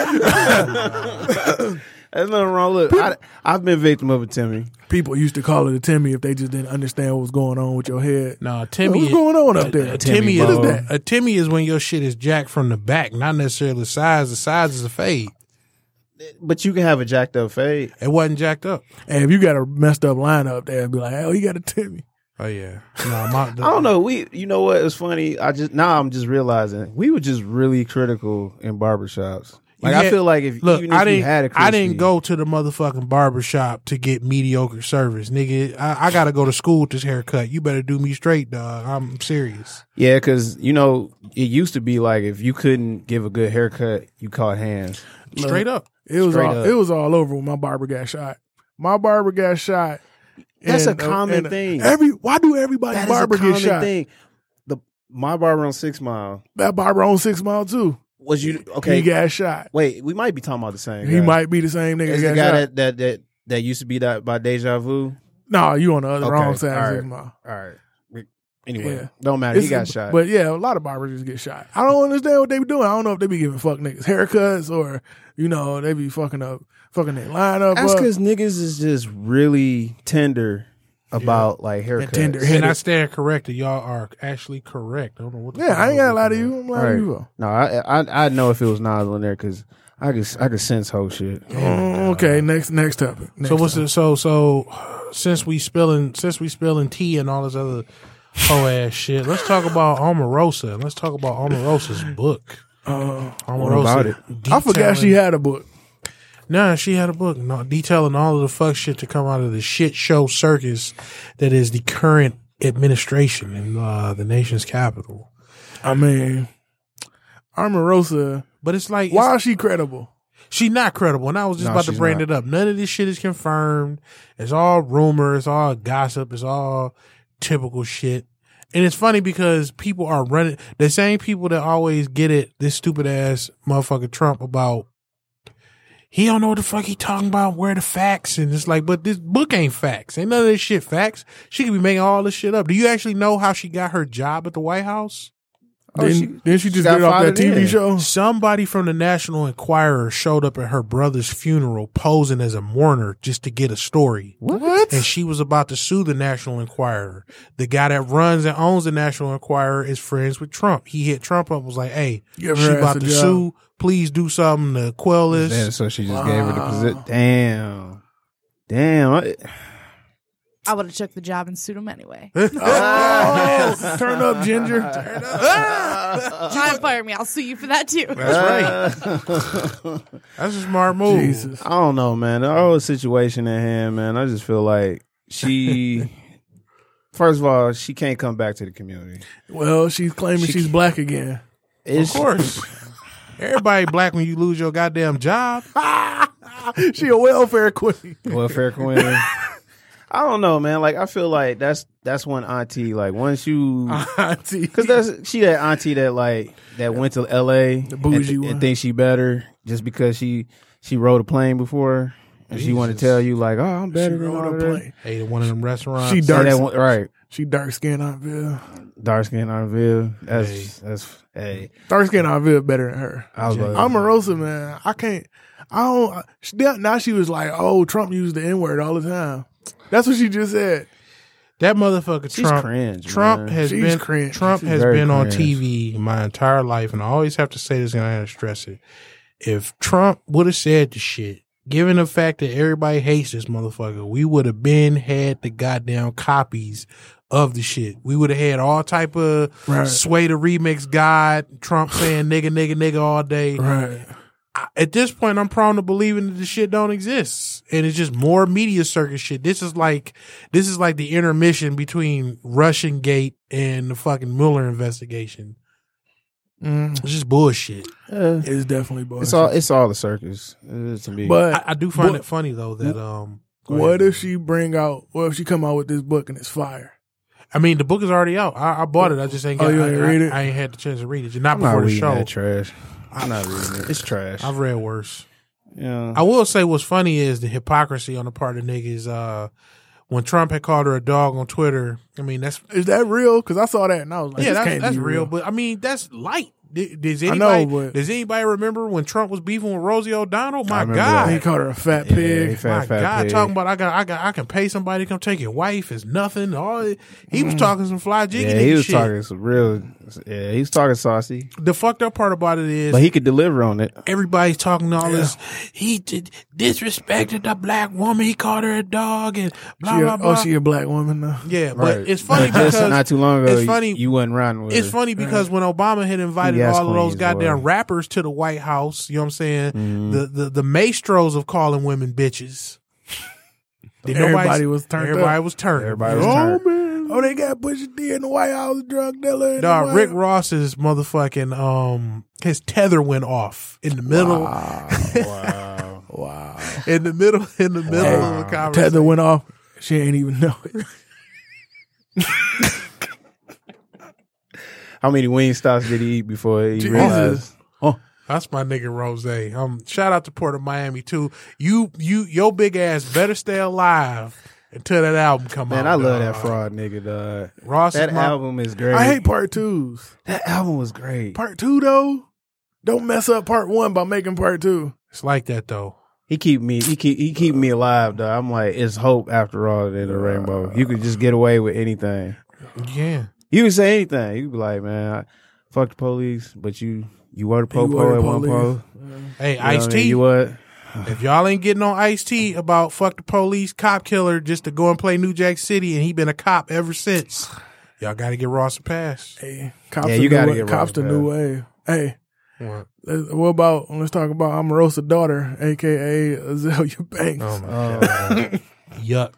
C: There's nothing wrong. Look, I, I've been victim of a Timmy.
D: People used to call it a Timmy if they just didn't understand what was going on with your head.
B: No, Timmy.
D: What's going on up there?
B: A, a Timmy, is
C: bowl.
B: a Timmy is when your shit is jacked from the back, not necessarily the size. The size is a fade.
C: But you can have a jacked up fade.
B: It wasn't jacked up.
D: And if you got a messed up line up there, be like, "Oh, you got a Timmy."
B: Oh yeah. No, my, the,
C: I don't know. We, you know what? It's funny. I just now I'm just realizing we were just really critical in barbershops. Like I
B: Yeah,
C: feel like if
B: Look,
C: even if
B: I
C: you
B: didn't.
C: had a
B: I
C: crispy,
B: didn't go to the motherfucking barbershop to get mediocre service, nigga. I, I got to go to school with this haircut. You better do me straight, dog. I'm serious.
C: Yeah, because you know it used to be like if you couldn't give a good haircut, you caught hands.
B: Straight up.
D: It was
C: Straight
D: all,
C: up.
D: it was all over when my barber got shot. My barber got shot.
C: That's a
D: and, uh,
C: common
D: and
C: thing.
D: Every why do everybody's
C: That is
D: barber
C: a common
D: get shot?
C: thing. The My barber on Six Mile.
D: That barber on Six Mile too.
C: Was you okay?
D: He got shot.
C: Wait, we might be talking about the same.
D: He
C: guy.
D: might be the same nigga.
C: Is
D: that
C: the
D: got
C: guy
D: shot.
C: that, that that that used to be that by Deja Vu?
D: No, you on the other
C: Okay,
D: wrong side
C: all
D: of Six
C: right.
D: Mile.
C: All right. Anyway,
D: Yeah.
C: don't matter. He
D: It's-
C: got shot.
D: But yeah, a lot of barbers just get shot. I don't understand what they be doing. I don't know if they be giving fuck niggas haircuts or, you know, they be fucking up, fucking their lineup
C: That's
D: up.
C: because niggas is just really tender about like haircuts.
D: tender.
B: And I stand corrected. Y'all are actually correct. I don't know what. The
D: Yeah,
B: fuck
D: I ain't
B: was
D: gotta lie to
B: looking
D: you. I'm
C: All
D: lying
C: right.
D: to you. for.
C: No, I, I I know if it was Nas in there because I could I could sense whole shit.
D: Oh, okay, next next topic.
B: at.
D: Next
B: So what's
D: topic.
B: the so so since we spilling since we spilling tea and all this other whole ass shit, let's talk about Omarosa and let's talk about Omarosa's book.
D: Uh,
B: Omarosa
C: about it?
D: I forgot she
B: detailing-
D: had a book.
B: Nah, she had a book no, detailing all of the fuck shit to come out of the shit show circus that is the current administration in uh, the nation's capital.
D: I mean, Omarosa.
B: But it's like
D: Why
B: it's,
D: is she credible?
B: she not credible, and I was just
C: No,
B: about to
C: she's
B: bring
C: not.
B: it up. None of this shit is confirmed. It's all rumor. It's all gossip. It's all typical shit. And it's funny because people are running the same people that always get it. This stupid ass motherfucker Trump about. He don't know what the fuck he talking about. Where the facts? And it's like, but this book ain't facts. Ain't none of this shit facts. She could be making all this shit up. Do you actually know how she got her job at the White House?
C: Oh,
D: Didn't,
C: she-
D: didn't she just
C: got
D: get it off that
C: fired
D: T V
C: in.
D: show?
B: Somebody from the National Enquirer showed up at her brother's funeral posing as a mourner just to get a story.
C: What?
B: And she was about to sue the National Enquirer. The guy that runs and owns the National Enquirer is friends with Trump. He hit Trump up, was like, hey,
D: Give
B: she
D: her ass
B: about
D: a
B: to
D: job.
B: sue. Please do something to quell
C: Damn,
B: this.
C: so she just gave her the
D: Wow.
C: position. Damn. Damn. I-
E: I would have took the job and sued him anyway.
D: Oh, turn up, Ginger.
E: Try to fire me. I'll sue you for that too.
B: That's right. That's a smart move.
D: Jesus.
C: I don't know, man. The whole situation at hand, man. I just feel like she. First of all, she can't come back to the community.
D: Well, she's claiming
C: She
D: she's
C: can't-
D: black again.
B: Of
C: It's,
B: course. Everybody black when you lose your goddamn job.
D: She a welfare queen.
C: welfare queen. I don't know, man. Like I feel like that's that's one auntie. Like once you,
D: Auntie.
C: because that's she that auntie that like that went to L A
D: The bougie
C: and,
D: one.
C: and thinks she better just because she she rode a plane before and she want to
B: Jesus.
C: tell you like, oh, I'm
D: She
C: better than
D: rode
C: all
D: a
C: of that.
D: plane.
B: Ate at one of them restaurants.
D: She
C: Say
D: dark.
C: that one- right?
D: She dark skinned Aunt
C: Dark skin Arville. That's
B: Hey.
C: that's hey.
D: Dark skinned Aunt Viv better than her.
C: I was about to-
D: Omarosa, man, I can't. I don't. She, now she was like, "Oh, Trump used the N word all the time." That's what she just said.
B: That motherfucker
C: She's
B: Trump.
C: cringe.
B: Trump
C: man.
B: has
D: She's
B: been
D: cringe.
B: Trump
C: She's
B: has
C: very
B: been on
C: cringe.
B: T V my entire life, and I always have to say this, and I have to stress it. If Trump would have said the shit, given the fact that everybody hates this motherfucker, we would have been had the goddamn copies of the shit. We would have had all type of
D: Right.
B: Sway the Remix God, Trump saying nigga, nigga, nigga all day.
D: Right.
B: I- At this point, I'm prone to believing that the shit don't exist, and it's just more media circus shit. This is like, this is like the intermission between Russian Gate and the fucking Mueller investigation.
D: Mm,
B: It's just bullshit.
C: Uh,
D: it's definitely bullshit.
C: it's all it's all the circus uh, to me.
D: but
B: I, I do find
D: What-
B: it funny though that um. go
D: what
B: ahead.
D: if she bring out? What if she come out with this book and it's fire?
B: I mean, the book is already out. I, I bought it. I just ain't
D: Oh,
B: got.
D: you
B: I,
D: ain't
B: I-
D: read it?
B: I ain't had the chance to read it. Not
C: I'm not
B: before the
C: reading
B: show.
C: that trash. I'm not reading it. It's trash.
B: I've read worse.
C: yeah.
B: I will say what's funny is the hypocrisy on the part of niggas. Uh, when Trump had called her a dog on Twitter, I mean that's
D: Is that real? Because I saw that and I was like,
B: yeah,
D: this
B: that's,
D: can't
B: that's
D: be
B: real. But I mean, that's light. D- Does
D: I know,
B: anybody?
D: but-
B: does anybody remember when Trump was beefing with Rosie O'Donnell? My
C: remember
B: God,
D: He called her a fat
C: Yeah,
D: pig.
C: he fat,
B: my
C: fat
B: God,
C: pig.
B: talking about I got, I got, I can pay somebody to come take your wife is nothing. All he
D: Mm.
B: was talking some fly jiggy
C: Yeah,
B: nigga
C: he was
B: shit.
C: talking some real. Yeah, he was talking saucy,
B: The fucked up part about it is
C: but he could deliver on it.
B: everybody's talking all
D: Yeah.
B: this. He did, disrespected the black woman. He called her a dog and blah
D: She a-
B: blah blah.
D: oh, she a black woman now.
B: yeah, but
C: Right.
B: it's funny
C: But just
B: because
C: not too long ago,
B: it's funny.
C: you wasn't riding with
B: It's
C: her.
B: funny because when Obama had invited
C: Yes,
B: all of those
C: queens,
B: goddamn
C: boy.
B: rappers to the White House, you know what I'm saying?
C: Mm-hmm.
B: The, the the maestros of calling women bitches. Then
D: Everybody
B: nobody's-
D: was turned
B: Everybody
D: up.
B: was turned.
C: Everybody was
B: oh,
C: turned.
B: man.
D: Oh, they got Pusha T in the White House, drug dealer. in the
B: Dog,
D: White
B: Rick
D: House.
B: Ross's motherfucking um his tether went off in the middle
D: Wow.
C: Wow.
D: Wow.
B: in the middle in the middle
C: Wow.
B: of the conversation.
D: Tether went off. She ain't even know it.
C: How many wing stops did he eat before he
D: Jesus.
C: realized? Oh,
B: That's my nigga Rose. Um, shout out to Port of Miami too. You, you, your big ass better stay alive until that album come
C: man,
B: out.
C: I love
B: dog.
C: that fraud nigga, dog.
B: Ross
C: That
B: is my,
C: album is great.
D: I hate part twos.
C: that album was great.
D: Part two though, don't mess up part one by making part two.
B: It's like that though.
C: He keep me. He keep. He keep me alive, though. I'm like, it's hope after all in the rainbow. You could just get away with anything.
B: Yeah.
C: You could say anything. You could be like, man, I, fuck the police, but you you were the
D: You
C: popo
D: were the
C: at one
D: police.
C: point.
B: Hey,
C: You know what I
B: Ice
C: mean?
B: T.
C: You what?
B: If y'all ain't getting on Ice T about fuck the police, cop killer, just to go and play New Jack City, and he been a cop ever since. Y'all got to get Ross a pass.
D: Hey, cops
C: Yeah,
D: the
C: you
D: new
C: gotta
D: wa-
C: get
D: cops the
C: Ross
D: new
C: back.
D: wave. Hey,
B: What?
D: let's- what about let's talk about Omarosa's daughter, aka Azalea Banks.
B: Oh my
C: Oh.
B: god. Yuck.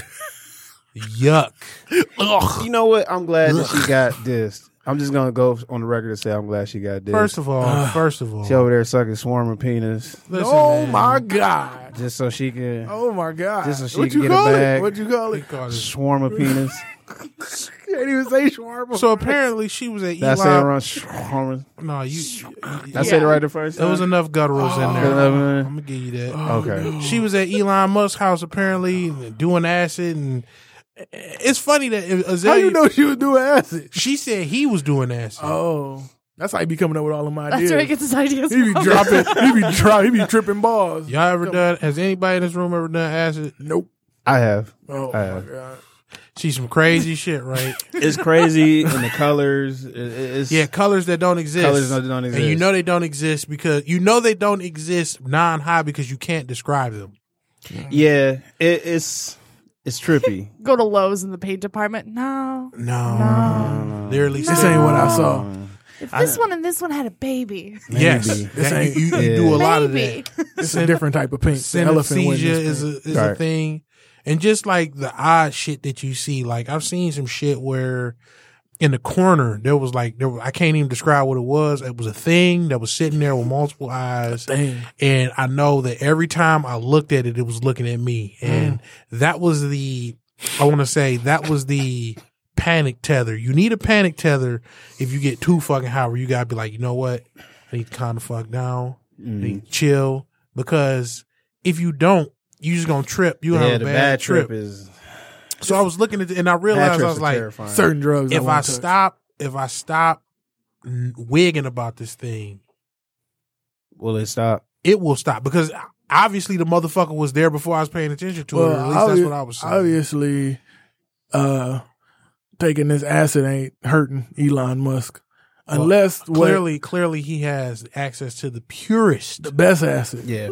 B: Yuck.
C: You know what? I'm glad that she got this. I'm just gonna go on the record and say I'm glad she got this.
B: First of all, first of all,
C: she over there sucking swarming penis
B: listen,
D: oh
B: man.
D: my god!
C: just so she can
D: Oh my god!
C: Just so she
D: what
C: can
D: you
C: get a
D: call it?
C: bag.
D: What you call
B: He
D: it?
B: called it-
C: swarm a penis.
D: Can't even say shawarma.
B: So apparently she was at
C: Did I say it
B: Elon.
C: wrong? Swarm.
B: No, you.
C: Did I say it right the first
B: There
C: time?
B: was enough gutturals in there.
C: Oh.
B: I'm gonna give you that.
C: Okay.
B: She was at Elon Musk's house apparently doing acid, and it's funny that Azalea.
D: How you know she was doing acid?
B: She said he was doing acid.
D: Oh, that's how he be coming up with all of my
E: That's
D: ideas.
E: where he gets his ideas
D: He be
E: from.
D: dropping. He be try, He be tripping balls.
B: Y'all ever done? Has anybody in this room ever done acid?
D: Nope.
C: I have.
D: Oh
C: I
D: my
C: have.
D: god.
B: See some crazy shit, right?
C: It's crazy in the colors. It- It's
B: Yeah, colors that don't exist.
C: Colors that don't exist.
B: And you know they don't exist because you know they don't exist non-high because you can't describe them.
C: Yeah, it, it's it's trippy.
E: Go to Lowe's in the paint department. No.
B: No,
E: No.
B: literally.
D: This
B: said-
D: ain't what I saw.
E: If this one and this one had a baby.
B: Yes,
C: Maybe.
B: That-
D: ain't-
B: you, you
C: Yeah.
B: do a lot of
E: Maybe.
B: that.
D: It's a different type of pink. The elephant
B: Synesthesia
D: witness
B: is
D: pink.
B: a is a
C: Right.
B: thing, and just like the odd shit that you see, like I've seen some shit where in the corner there was like there was, I can't even describe what it was. It was a thing that was sitting there with multiple eyes,
D: Dang.
B: and I know that every time I looked at it, it was looking at me, and that was the I want to say that was the panic tether. You need a panic tether if you get too fucking high, where you gotta be like, you know what, I need to calm the fuck down, I need to chill, because if you don't, you just gonna trip. You gonna
C: Yeah,
B: have
C: the
B: a
C: bad,
B: bad,
C: trip.
B: trip.
C: is
B: So I was looking at it, and I
C: bad
B: realized I
C: trips
B: was
C: are
B: like,
C: terrifying.
D: Certain drugs.
B: if I
D: won't touch.
B: stop, if I stop n- wigging about this thing,
C: Will it stop?
B: it will stop, because obviously the motherfucker was there before I was paying attention to it. Or at least that's
D: obvi-
B: what I was saying.
D: Obviously, uh, taking this acid ain't hurting Elon Musk,
B: Well,
D: unless what-
B: clearly, clearly he has access to the purest.
D: the best acid,
C: Yeah.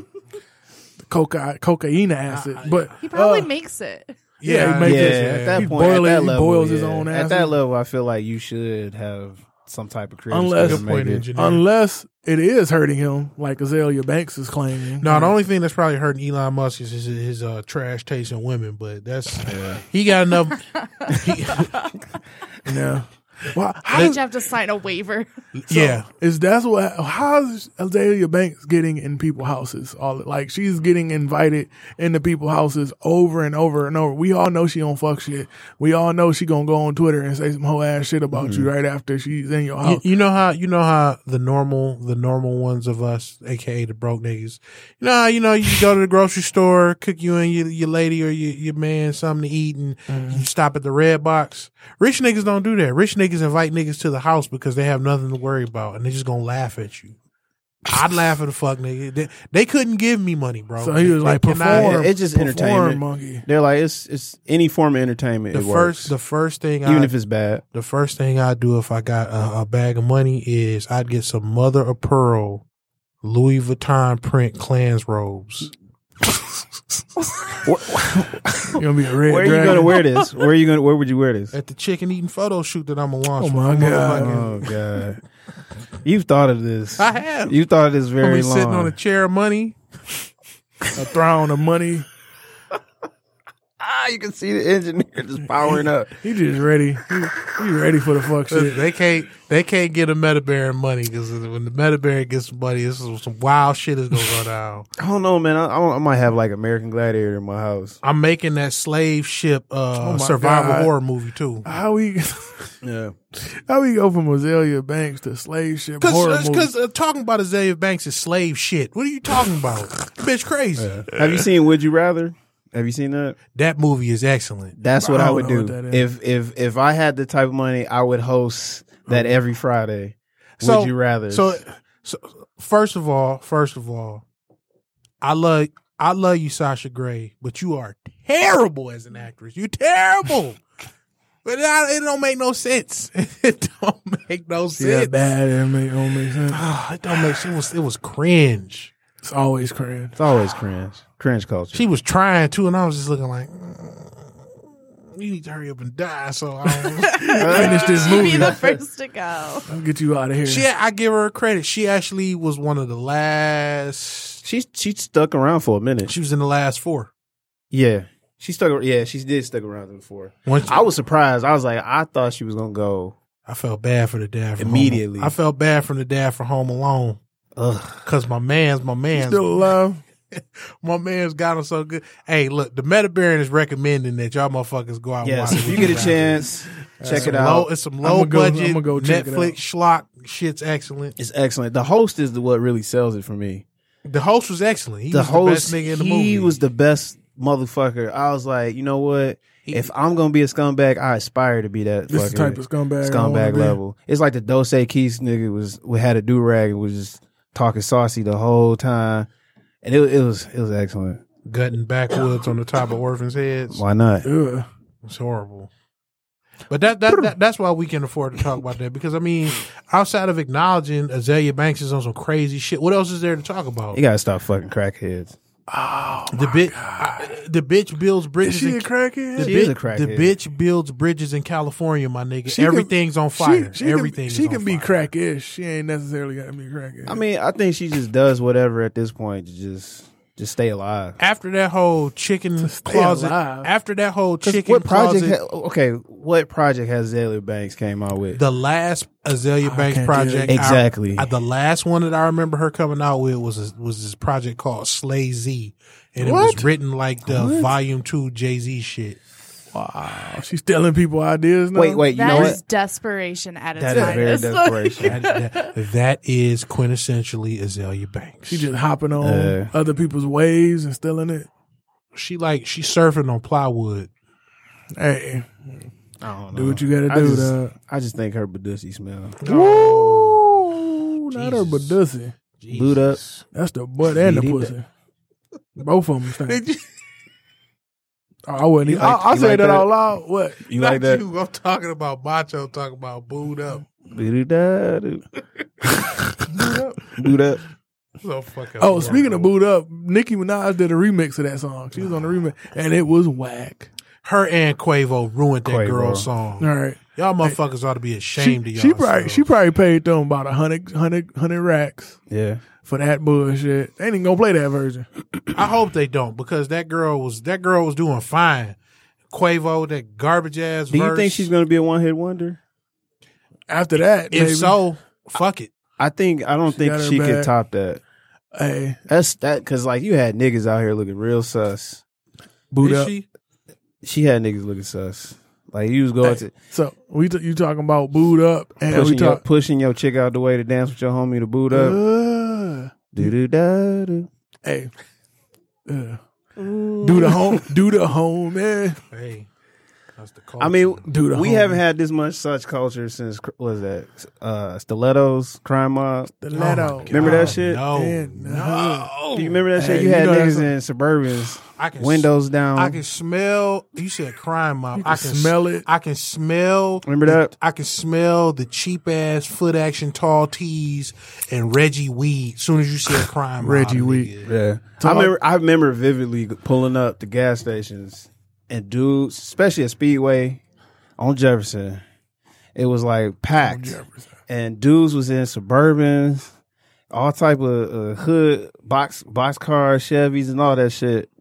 D: coca cocaine acid.
B: I-
D: but
E: He probably
D: uh,
E: makes it.
D: Yeah, he
B: I
D: make
C: yeah,
D: it-
B: guess,
C: at that
D: He
C: point,
D: boil
C: at
D: it-
C: that
D: he
C: level,
D: boils his
C: yeah.
D: own
C: At
D: acid.
C: that level, I feel like you should have some type of creative
D: Unless-
C: space
B: Good
C: to
B: point,
C: make it.
B: engineer.
D: unless it is hurting him, like Azalea Banks is claiming.
B: No, the only thing that's probably hurting Elon Musk is his, his uh, trash taste in women, but that's he got enough. he-
D: yeah. Well, how
E: Did
D: does,
E: you have to sign a waiver?
B: yeah,
D: is that's what? How's Azalea Banks getting in people's houses? All like she's getting invited into people's houses over and over and over. We all know she don't fuck shit. We all know she gonna go on Twitter and say some whole ass shit about you right after she's in your
B: you,
D: house.
B: you know how you know how the normal the normal ones of us, aka the broke niggas, you know how you know you go to the grocery store, cook you and your, your lady or your, your man something to eat, and you stop at the red box. Rich niggas don't do that. Rich niggas invite niggas to the house because they have nothing to worry about, and they just gonna laugh at you. I'd laugh at a fuck nigga. They, they couldn't give me money, bro.
D: So he was
B: They
D: like,
B: cannot-
D: perform.
C: It's just
D: perform,
C: entertainment.
D: monkey.
C: They're like it's it's any form of entertainment.
B: The
C: it
B: first,
C: works.
B: the first thing,
C: even
B: I,
C: if it's bad.
B: the first thing I do if I got a, a bag of money is I'd get some mother of pearl Louis Vuitton print clans robes.
D: You gonna be a red
C: Where are you
D: dragon.
C: gonna wear this? Where are you gonna? Where would you wear this?
B: At the chicken eating photo shoot that I'm gonna launch.
D: Oh, my
B: I'm
D: God.
B: motherfucking-
C: Oh god, you've thought of this.
B: I have.
C: You thought of this
B: I'm
C: very
B: be
C: long.
B: sitting on a chair of money.
D: A throne of money.
C: You can see the engineer just powering up.
D: He just ready. He, he ready for the fuck shit.
B: They can't. They can't get a Metabaron money because when the Metabaron gets some money, this is some wild shit is gonna go down.
C: I don't know, man. I, I, I might have like American Gladiator in my house.
B: I'm making that slave ship uh,
D: Oh my
B: survival
D: God.
B: horror movie too.
D: How we
C: Yeah.
D: how we go from Azalea Banks to slave ship horror movie?
B: Because uh, talking about Azalea Banks is slave shit. What are you talking about? Bitch, crazy.
C: Have you seen Would You Rather? Have you seen that?
B: That movie is excellent.
C: That's what
D: I
C: I,
D: don't
C: would
D: know what
C: do.
D: that is.
C: If if if I had the type of money, I would host that every Friday.
B: So-
C: Would you rather?
B: So, so first of all, first of all, I love I love you, Sasha Grey, but you are terrible as an actress. You're terrible. But it, it don't make no sense. It don't make no
D: yeah,
B: sense.
D: bad. It make, don't make sense.
B: Ah, it don't make. It was it was cringe.
D: It's always cringe.
C: it's always cringe. Cringe culture.
B: She was trying to, and I was just looking like, mm, you need to hurry up and die. So I don't.
D: Finish this
E: She'd
D: movie.
E: be the first to go.
D: I'll get you out of here.
B: She, I give her credit. She actually was one of the last.
C: she she stuck around for a minute.
B: She was in the last four.
C: Yeah. She stuck. Yeah, she did stick around before.
B: Once
C: I was surprised. I was like, I thought she was gonna go.
B: I felt bad for the dad from
C: Immediately.
B: Home, I felt bad for the dad for Home Alone
C: Ugh.
B: because my man's my man's
D: still alive.
B: my man's got him so good. Hey, look, the Metabaron is recommending that y'all motherfuckers go out.
C: Yes,
B: and watch
C: if
B: it.
C: you get a chance, check it
B: Low,
C: out.
B: it's some low
D: I'ma go-
B: budget
D: I'ma go check it
B: Netflix
D: out.
B: schlock. Shit's excellent.
C: It's excellent. The host is the what really sells it for me.
B: The host was excellent. He
C: the
B: was
C: host,
B: the best nigga in the
C: he
B: movie.
C: was the best motherfucker. I was like, you know what? If I'm gonna be a scumbag, I aspire to be that
D: This is the
C: fucking
D: type of scumbag. I wanna
C: scumbag
D: be.
C: level. It's like the Dose Keys nigga was we had a do rag and was just talking saucy the whole time, and it, it was it was excellent.
B: gutting backwoods on the top of orphans' heads.
C: Why not?
D: Ugh.
B: It's horrible. But that, that that that's why we can afford to talk about that because I mean, outside of acknowledging Azalea Banks is on some crazy shit, what else is there to talk about?
C: You gotta stop fucking crackheads.
D: Oh,
B: the bitch, I, the bitch builds
D: is
B: bridges.
D: she
B: in,
D: a crackhead?
B: the,
C: She
B: bitch,
C: is a
B: the
C: crackhead.
B: bitch builds bridges in California, my nigga.
D: She can-
B: Everything's on fire.
D: She, she
B: Everything.
D: Can,
B: is
D: she
B: on
D: can be
B: fire.
D: crackish. She ain't necessarily got to be crackhead.
C: I mean, I think she just does whatever at this point to just just stay alive.
B: After that whole chicken
D: stay
B: closet,
D: alive.
B: after that whole
C: 'Cause
B: chicken
C: what project?
B: closet,
C: Ha- okay, what project has Azalea Banks came out with?
B: the last Azalea
D: I
B: Banks
D: can't
B: project,
D: tell
C: you. Exactly.
B: I, I- the last one that I remember her coming out with was a, was this project called Slay Z, and it
D: What?
B: was written like the
C: What?
B: Volume Two Jay Z shit.
D: wow, she's telling people ideas now.
C: Wait, wait, you
E: That
C: know
E: is
C: what?
E: desperation at its
C: That is very
E: finest.
C: desperation.
B: That, that, that is quintessentially Azalea Banks.
D: She just hopping on
C: Uh.
D: other people's waves and stealing it.
B: she like she's surfing on plywood.
D: Hey,
C: I don't know.
D: do what you got to
C: I
D: do.
C: just,
D: dog.
C: I just think her badussy smell.
D: Ooh, not her
B: Jesus.
D: badussy.
C: Boot up.
D: That's the butt and the
C: Beat it
D: pussy. Both of them.
B: Did you-
D: Oh, I wouldn't.
C: You
D: Even, I,
C: like-
D: I
C: you
D: say
C: like
D: that
C: that?
D: out loud. What?
C: You
B: Not
C: like that?
B: you. I'm talking about Macho. Talking about booed up.
C: Boot up. Boot up.
B: So fucking.
D: Oh, speaking of boot up, Nicki Minaj did a remix of that song. She was on the remix, and it was whack.
B: her and Quavo ruined that
C: Quavo.
B: girl's song.
D: All right,
B: Y'all motherfuckers ought to be
D: she,
B: ashamed of y'all.
D: she probably she probably paid them about a hundred hundred hundred racks
C: Yeah.
D: for that bullshit. They ain't even gonna play that version.
B: I hope they don't because that girl was that girl was doing fine. Quavo, that garbage ass.
C: Do you
B: verse.
C: think she's going to be a one hit wonder?
D: After that,
B: If
D: maybe.
B: so, fuck it.
C: I think I don't
D: She
C: think
D: got her
C: she could
D: bag.
C: top that.
D: hey,
C: That's that because like you had niggas out here looking real sus.
D: boot
B: Is
D: up.
B: she?
C: She had niggas looking sus. Like you was going
D: Hey,
C: to
D: So we t- you talking about boot up, and we
C: pushing your,
D: talk.
C: pushing your chick out the way to dance with your homie to boot up.
D: Uh,
C: Do do da do.
D: hey, uh, do the home, do the home, man.
B: Hey, that's the call.
C: I mean,
D: Do the
C: we
D: home.
C: haven't had this much such culture since what was that? Uh, Stilettos, Crime Mob.
D: The Leto.
C: Remember that shit?
B: No,
D: And,
B: no.
C: Do you remember that
D: Hey,
C: shit? You
D: you
C: had
D: know that's
C: niggas
D: a-
C: in Suburbans,
B: I can
C: windows down.
B: I can smell. You said crime mob.
D: You can
B: I can
D: smell it.
B: I can smell.
C: Remember that?
B: I can smell the cheap ass foot action tall tees and Reggie Weed. As soon as you said crime mob,
D: Reggie
B: nigga.
D: Weed.
C: Yeah,
D: So-
C: I remember. I remember vividly pulling up to gas stations and dudes, especially at Speedway on Jefferson, it was like packed,
D: Jefferson.
C: and dudes was in Suburbans, all type of uh, hood box box cars, Chevys, and all that shit was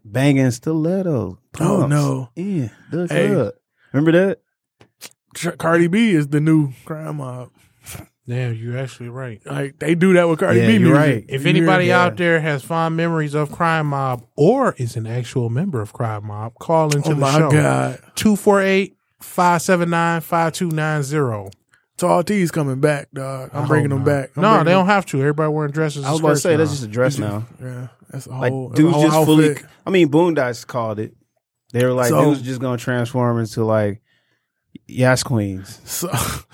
C: Banging stiletto.
D: Oh,
C: Pumps.
D: no.
C: Yeah, look
D: Hey.
C: up. Remember that?
D: Tr- Cardi B is the new crime mob.
B: Damn, you're actually right.
D: Like they do that with Cardi
C: Yeah,
D: B
C: you're
D: music.
C: right.
B: If
D: You
B: anybody
D: hear
B: out there has fond memories of Crime Mob or is an actual member of Crime Mob, call into
D: Oh
B: the
D: my
B: show.
D: God.
B: two four eight, five seven nine, five two nine zero.
D: Tall T's coming back, dog. I'm
B: I
D: bringing
B: hope
D: them
B: not.
D: back. I'm
B: No,
D: bringing
B: they
D: them-
B: don't have to. Everybody wearing dresses.
C: I was
B: and
C: about to
B: skirts
C: say, that's
B: now.
C: just a dress now.
D: Yeah, that's a whole.
C: Like,
D: that's a
C: dudes
D: whole
C: just fully.
D: outfit.
C: I mean, Boondocks called it. They were like,
D: So-
C: dudes just gonna transform into like Yas Queens.
D: So,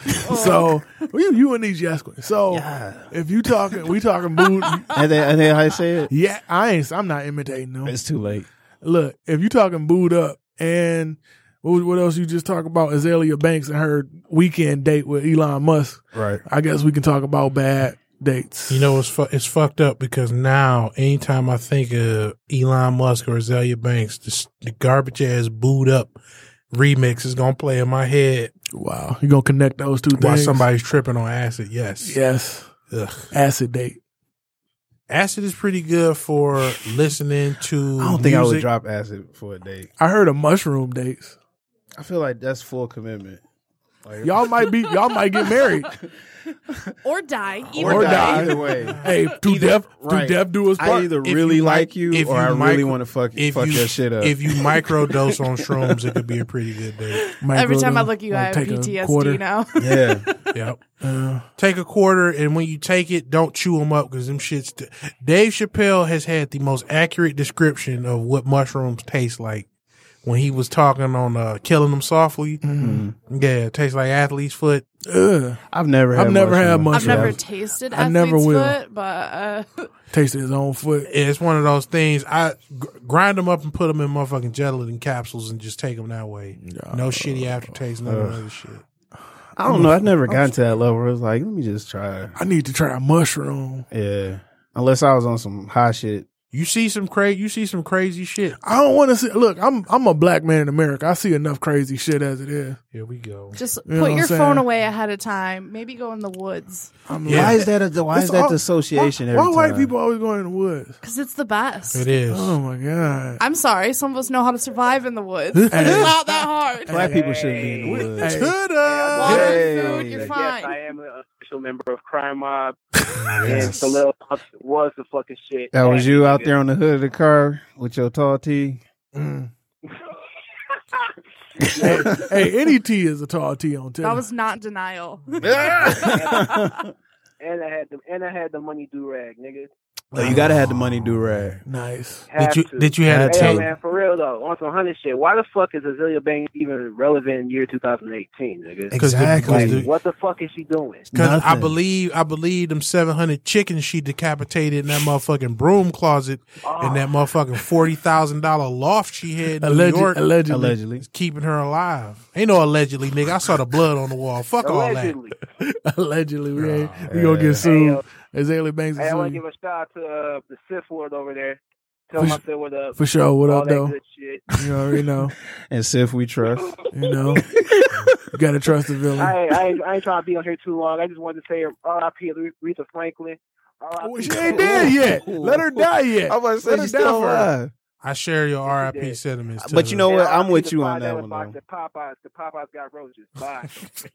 D: so you, you and these yes queens. So
C: Yeah.
D: if you talking, we talking boot.
C: And they, and they, how you say it?
D: Yeah, I ain't. I'm not imitating them.
C: It's too late.
D: Look, if you talking booed up, and what, what else you just talk about? Azalea Banks and her weekend date with Elon Musk.
C: Right.
D: I guess we can talk about bad dates.
B: You know, it's fu- it's fucked up because now, anytime I think of Elon Musk or Azalea Banks, the, the garbage ass booed up remix is gonna play in my head
D: Wow, you gonna connect those two
B: while
D: things?
B: somebody's tripping on acid. Yes.
D: Yes,
B: Ugh.
D: acid date.
B: Acid is pretty good for listening to.
C: I don't think I would
B: music.
C: drop acid for a date.
D: I heard of mushroom dates.
C: I feel like that's full commitment. Like,
D: Y'all might be. Y'all might get married.
E: Or die.
C: or,
D: or
C: die.
D: die.
C: Either way.
D: Hey, to
B: Either-
D: death,
C: right.
D: to death do us
C: I
D: part.
C: either
B: If
C: really
B: you
C: like
B: mic-
C: you
B: if
C: or
B: you
C: I really
B: micro-
C: want to fuck,
B: If
C: fuck
B: you
C: your shit up.
B: if you microdose on shrooms, it could be a pretty good date.
E: Every time I
D: Microdose,
E: look at you,
D: like
E: I have
D: take a
E: P T S
D: quarter.
E: D now.
C: yeah.
B: Yep.
D: Uh,
B: Take a quarter, and when you take it, don't chew them up because them shits. T- Dave Chappelle has had the most accurate description of what mushrooms taste like when he was talking on uh, Killing Them Softly.
D: Mm-hmm.
B: Yeah, it tastes like athlete's foot.
D: ugh.
C: I've never had
D: I've never had
C: mushrooms.
E: I've never
D: mushrooms.
E: tasted
D: I never
E: athlete's
D: will.
E: foot, but uh,
D: Tasted his own foot.
B: It's one of those things. I gr- grind them up and put them in motherfucking gelatin capsules and just take them that way. No shitty aftertaste, none of that other shit.
C: I don't know. I've never gotten to that level where it's like, let me just try it.
D: I need to try a mushroom.
C: Yeah. Unless I was on some high shit.
B: You see some cra- You see some crazy shit.
D: I don't want to see. Look, I'm I'm a black man in America. I see enough crazy shit as it is.
B: Here we go.
E: just
D: You know
E: put
D: what
E: your
D: I'm saying?
E: phone away ahead of time. Maybe go in the woods
D: I'm
B: Yeah.
C: Why is that? A, why is
D: It's
C: that
D: all-
C: the association?
D: Why,
C: every
D: why white
C: time?
D: people always going in the woods?
E: because it's the best.
B: It is.
D: Oh my god.
E: I'm sorry. Some of us know how to survive in the woods. It's not that hard.
C: Black people shouldn't be in the woods.
D: Hey,
E: Water,
C: Hey.
E: food, you're
C: Yes,
E: fine.
F: Yes, I am an official member of Crime Mob. And Salil was the fucking shit.
C: That was you out there on the hood of the car with your tall tee.
D: mm. hey, hey, any T is a tall T on Tinder.
E: That was not denial.
F: And I had the and I had the money do rag, nigga.
C: So you gotta have the money do rag.
D: nice.
F: Have
B: Did you
F: to.
B: did you have a
C: Had
F: Hey,
B: tape?
F: man, for real though, on some hundred shit. Why the fuck is Azalea Banks even relevant in year two thousand eighteen, nigga?
B: Because the-
C: Exactly.
B: because
F: Like,
B: the-
F: what the fuck is she doing?
B: Because I
C: Nothing.
B: believe I believe them seven hundred chickens she decapitated in that motherfucking broom closet and that motherfucking forty thousand dollar loft she had in
D: Alleged,
B: New York
D: allegedly.
C: Allegedly.
B: is keeping her alive. Ain't no allegedly, nigga. I saw the blood on the wall. Fuck all that.
F: Allegedly.
D: Allegedly, we ain't. We gonna get
F: Hey,
D: sued.
F: uh,
D: Azalea Banks
F: Hey, I
D: is
F: want to
D: sued.
F: give a shout out to uh, the Sith Lord over there. Tell
D: For
F: him I
D: s-
F: said what up.
D: For sure. What
F: All
D: up,
F: that
D: though?
F: good shit.
D: You already know.
C: And Sif we trust.
D: You know. You gotta trust the villain.
F: I, ain't- I, ain't, I ain't trying to be on here too long. I just wanted to say R I P Aretha Franklin. R I P
D: Well, she ain't dead yet. Let her die yet.
C: I'm about to say
D: Let her
C: she's
D: die
C: still
D: for her.
C: alive.
B: I share your R I P
F: did.
B: sentiments. To
C: But you
B: her.
C: know what?
F: And
C: I'm
F: R I P
C: with
F: the
C: you
F: spot
C: on that
F: was
C: one,
F: like
C: though.
F: The Popeyes, the Popeyes got roaches. Bye.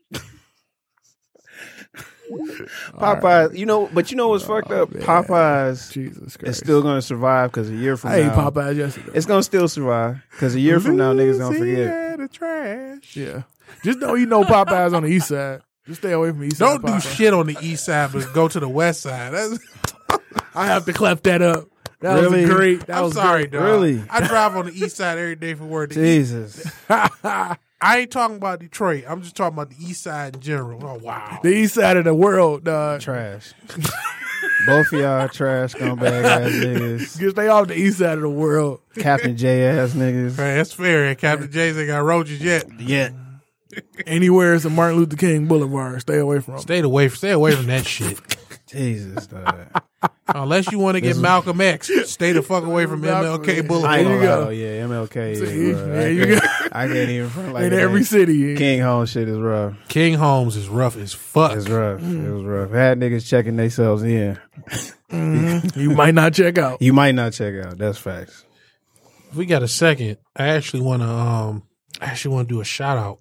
C: Popeyes, you know, but you know what's fucked up?
D: man.
C: Popeyes
D: Jesus
C: is
D: Christ.
C: still going to survive because a year from
D: I ate
C: now,
D: Popeyes yesterday.
C: it's going to still survive because a year from now, niggas going to forget.
B: Louisiana the trash.
D: Yeah. Just don't eat no Popeyes on the east side. Just stay away from the east
B: Don't
D: side.
B: do
D: Popeyes.
B: shit on the east side, but go to the west side. That's,
D: I have to clap that up. That
C: Really?
D: was great. That
B: I'm
D: was
B: sorry,
D: great.
B: dog.
C: Really?
B: I drive on the east side every day for work. to eat.
C: Jesus.
B: I ain't talking about Detroit. I'm just talking about the east side in general. Oh wow.
D: The east side of the world, dog.
C: Trash. Both of y'all trash scumbag ass niggas.
D: Just stay off the east side of the world.
C: Captain J ass niggas.
B: Man, that's fair. And Captain J's ain't got roaches yet.
C: Yeah.
D: Anywhere it's a Martin Luther King Boulevard, stay away from.
B: Stay away. Stay away from that shit.
C: Jesus, dog.
B: Unless you want to get Malcolm X, stay the fuck away from M L K
C: I
B: Boulevard.
C: ain't
D: you
C: gonna
D: go.
C: lie, though. Yeah, M L K is
D: See,
C: rough.
D: there
C: I
D: you
C: can't-
D: go.
C: I can't even front like
D: In
C: that.
D: every city.
C: King Home shit is rough.
B: King Holmes is rough as fuck.
C: It's rough. It was rough. I had niggas checking themselves in.
D: Mhm. You might not check out.
C: You might not check out. That's facts.
B: If we got a second, I actually want to um, I actually want to do a shout out.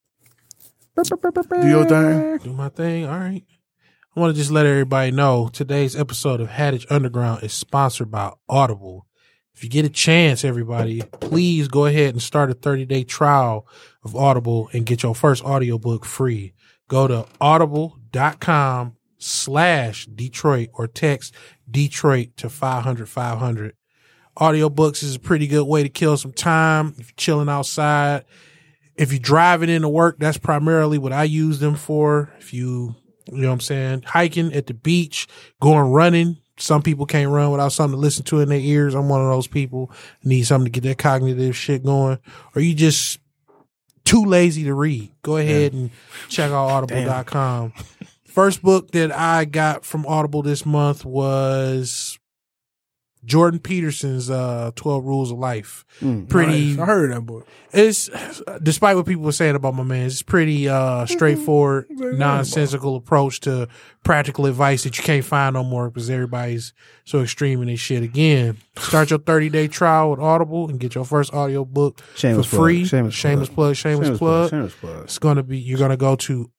D: Do your thing.
B: Do my thing. All right. I want to just let everybody know today's episode of Haddish Underground is sponsored by Audible. If you get a chance, everybody, please go ahead and start a thirty-day trial of Audible and get your first audiobook free. Go to audible.com slash Detroit or text Detroit to five hundred five hundred. Audiobooks is a pretty good way to kill some time if you're chilling outside. If you're driving into work, that's primarily what I use them for. If you, you know what I'm saying, hiking at the beach, going running. Some people can't run without something to listen to in their ears. I'm one of those people. Need something to get their cognitive shit going. Or you just too lazy to read. Go ahead yeah. and check out audible dot com. First book that I got from Audible this month was Jordan Peterson's uh, twelve Rules of Life.
D: Mm,
B: pretty.
D: nice. I heard of that book.
B: It's, despite what people were saying about my man, it's pretty uh, straightforward, nonsensical approach to practical advice that you can't find no more because everybody's so extreme in this shit. Again, start your thirty-day trial with Audible and get your first audio book
C: shameless
B: for free.
C: Plug. Shameless,
B: shameless plug. Shameless,
C: shameless
B: plug.
C: plug. Shameless plug.
B: It's going to be, you're going to go to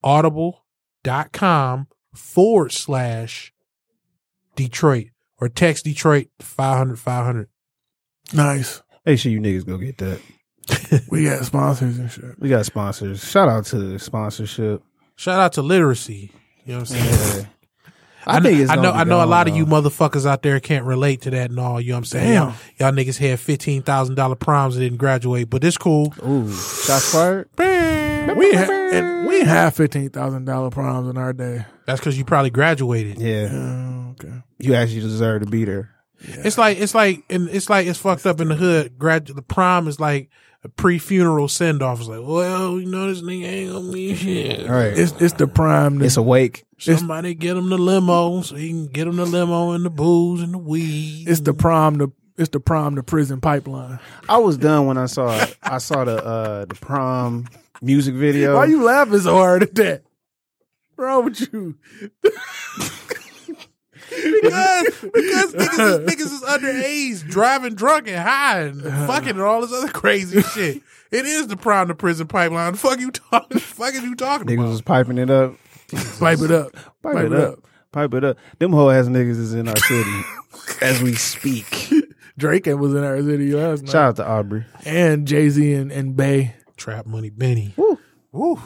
B: audible.com forward slash Detroit. Or text Detroit five hundred five hundred.
D: Nice.
C: Make sure you niggas go get that.
D: We got sponsors and shit.
C: We got sponsors. Shout out to the sponsorship.
B: Shout out to literacy. You know what I'm saying?
C: Yeah. I, I think it's
B: I know. I know a lot
C: though.
B: of you motherfuckers out there can't relate to that and all. You know what I'm saying?
D: Damn.
B: Y'all, y'all niggas had fifteen thousand dollar proms and didn't graduate, but it's cool.
C: Ooh, shots fired.
D: We ha- and we ain't have fifteen thousand dollar proms in our day.
B: That's because you probably graduated.
C: Yeah.
D: Uh, okay.
C: You actually deserve to be there.
D: Yeah.
B: It's like it's like and it's like it's fucked up in the hood. Grad the prom is like a pre-funeral send off. It's like, well, you know, this nigga ain't gonna be shit.
C: All right.
D: It's it's the prime.
C: It's a wake.
B: Somebody get him the limo so he can get him the limo and the booze and the weed.
D: It's the prom. The it's the prom. The prison pipeline.
C: I was done when I saw I saw the uh, the prom music video.
D: Why you laughing so hard at that? What's wrong with you?
B: because because niggas, is, niggas is underage, driving drunk and high and fucking and all this other crazy shit. It is the prom to prison pipeline. The fuck you talking? Fuck is you talking
C: Niggas
B: about?
C: was piping it up.
D: Pipe it up.
C: Pipe, Pipe it up. up. Pipe it up. Them whole ass niggas is in our city as we speak.
D: Drake was in our city last night.
C: Shout out to Aubrey
D: and Jay-Z and, and Bay.
B: Trap Money Benny.
C: Woo.
B: Woo.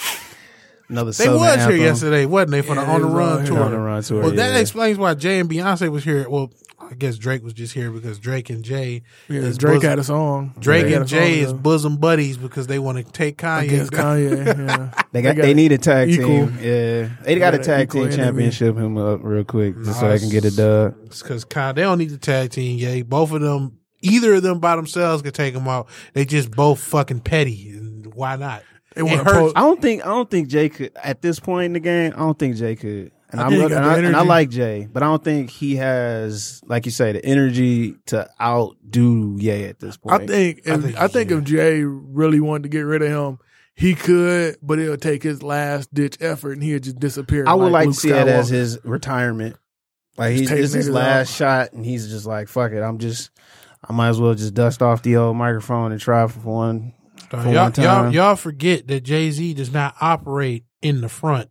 C: Another
B: they
C: Southern
B: was
C: anthem.
B: here yesterday, wasn't they? For
D: Yeah,
B: the On the
D: they
B: Run
D: was
B: tour.
C: On the Run tour.
B: Well, that
C: yeah.
B: explains why Jay and Beyonce was here. Well, I guess Drake was just here because Drake and Jay.
D: Yeah,
B: is
D: Drake
B: bosom,
D: had a song.
B: Drake
D: Drake had
B: and
D: a song
B: Jay is
D: together.
B: bosom buddies because they want to take Kanye.
D: Against Kanye. Yeah.
C: They got.
D: They
C: They,
D: got
C: need a tag
D: equal.
C: team. Yeah, they got a
D: got
C: tag
D: equal
C: team
D: enemy.
C: championship him up real quick just so they
B: Nice.
C: can get a dub.
B: It's because they don't need the tag team. Yeah, both of them, either of them by themselves could take them out. They just both fucking petty. And why not?
D: They
B: It
D: wanna
B: hurts.
D: post-
C: I don't think. I don't think Jay could at this point in the game. I don't think Jay could. And,
D: I
C: I'm
D: think he
C: look,
D: got
C: and,
D: the
C: I, and I
D: energy.
C: like Jay, but I don't think he has, like you say, the energy to outdo Ye at this point.
D: I think if,
B: I
D: I
B: think
D: think,
B: he can.
D: if Jay really wanted to get rid of him, he could, but it'll take his last ditch effort and he'll just disappear.
C: I would like
D: Luke
C: to see it as
D: Skywalker.
C: his retirement. Like he's
D: take
C: this is his
D: niggas
C: last
D: out.
C: shot, and he's just like, "Fuck it, I'm just, I might as well just dust off the old microphone and try for one."
B: So
C: For
B: y'all,
C: one time.
B: y'all, y'all forget that Jay-Z does not operate in the front.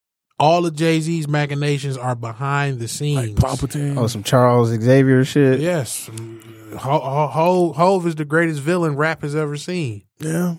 B: All of Jay-Z's machinations are behind the
D: like
B: scenes.
D: Palpatine.
C: Oh, some Charles Xavier shit.
B: Yes. Ho- Ho- Ho- Hove is the greatest villain rap has ever seen.
D: Yeah.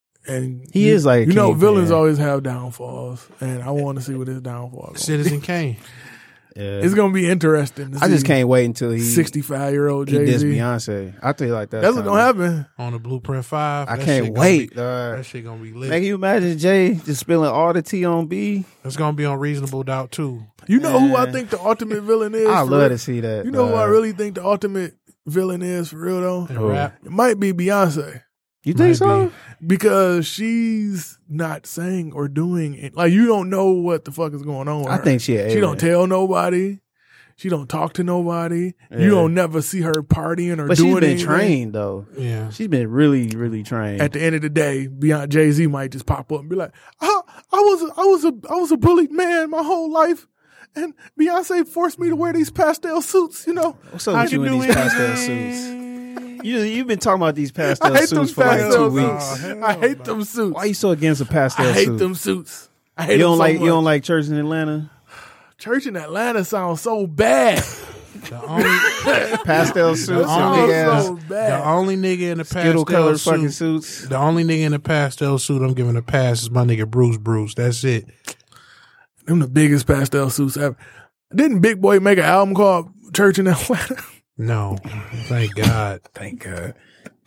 D: And
C: He
D: you,
C: is like a
D: you know,
C: king,
D: villains
C: man.
D: always have downfalls, and I want to see what his downfall is.
B: Citizen Kane.
C: Yeah.
D: It's gonna be interesting. To
C: I just
D: see
C: can't wait until he
D: sixty-five year old
C: he
D: Jay
C: diss
D: Z.
C: Beyonce. I tell you like that.
D: That's what's
C: time.
D: gonna happen.
B: On the Blueprint five.
C: I
B: That
C: can't
B: shit gonna
C: wait.
B: be-
C: dog.
B: That shit gonna be lit.
C: Man, can you imagine Jay just spilling all the tea on B?
B: It's gonna be on Reasonable Doubt too.
D: You know who I
C: Man.
D: think the ultimate villain is?
C: I
D: for
C: love
D: real?
C: to see that.
D: You know who I
C: dog.
D: really think the ultimate villain is for real though?
B: And
C: Who?
B: rap.
D: It might be Beyonce
C: You think
B: Might
C: so?
B: be.
D: because she's not saying or doing it. Like you don't know what the fuck is going on with
C: I
D: her.
C: think she.
D: she don't tell nobody. She don't talk to nobody.
C: Yeah.
D: You don't never see her partying or
C: But she's
D: doing
C: been
D: anything.
C: trained though.
B: Yeah.
C: She's been really, really trained.
D: At the end of the day, Beyonce Jay Z might just pop up and be like, I, I was a, I was a I was a bullied man my whole life, and Beyonce forced me to wear these pastel suits. You know,
C: What's up
D: I
C: with you
D: can
C: in
D: do
C: these pastel
D: anything.
C: suits? You you've been talking about these pastel
D: I hate them
C: suits for like
D: pastel
C: two
D: suits.
C: weeks.
D: I hate them suits.
C: Why you so against a pastel
D: I hate
C: suit?
D: them suits. I hate
C: You
D: them
C: don't
D: so
C: like
D: much.
C: you don't like church in Atlanta?
D: Church in Atlanta sounds so bad.
B: The only,
C: Pastel suits,
D: That
C: some
D: sounds
C: big ass
D: so
B: the
D: bad.
B: only nigga in the
C: skittle
B: pastel
C: colored fucking
B: suit.
C: suits.
B: The only nigga in the pastel suit I'm giving a pass is my nigga Bruce Bruce. That's it.
D: Them the biggest pastel suits ever. Didn't Big Boy make an album called Church in Atlanta?
B: No, thank God.
C: Thank God.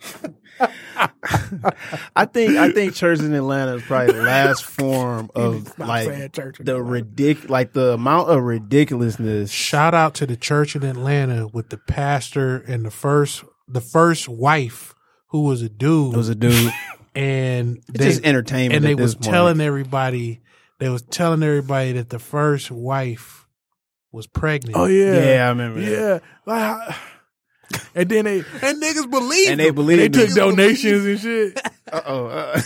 C: I think I think church in Atlanta is probably the last form of
D: Stop
C: like
D: saying church in
C: the
D: Atlanta.
C: ridic like the amount of ridiculousness.
B: Shout out to the church in Atlanta with the pastor and the first the first wife who was a dude.
C: It was a dude.
B: and
C: It's
B: they,
C: just entertainment.
B: and they
C: at this
B: was
C: point.
B: telling everybody they was telling everybody that the first wife was pregnant.
D: Oh yeah,
C: Yeah, I remember that.
D: yeah. Like, and then they
B: And niggas believed
C: And they
B: him.
C: believed
D: they
C: him.
D: took donations and shit.
C: Uh oh. Uh,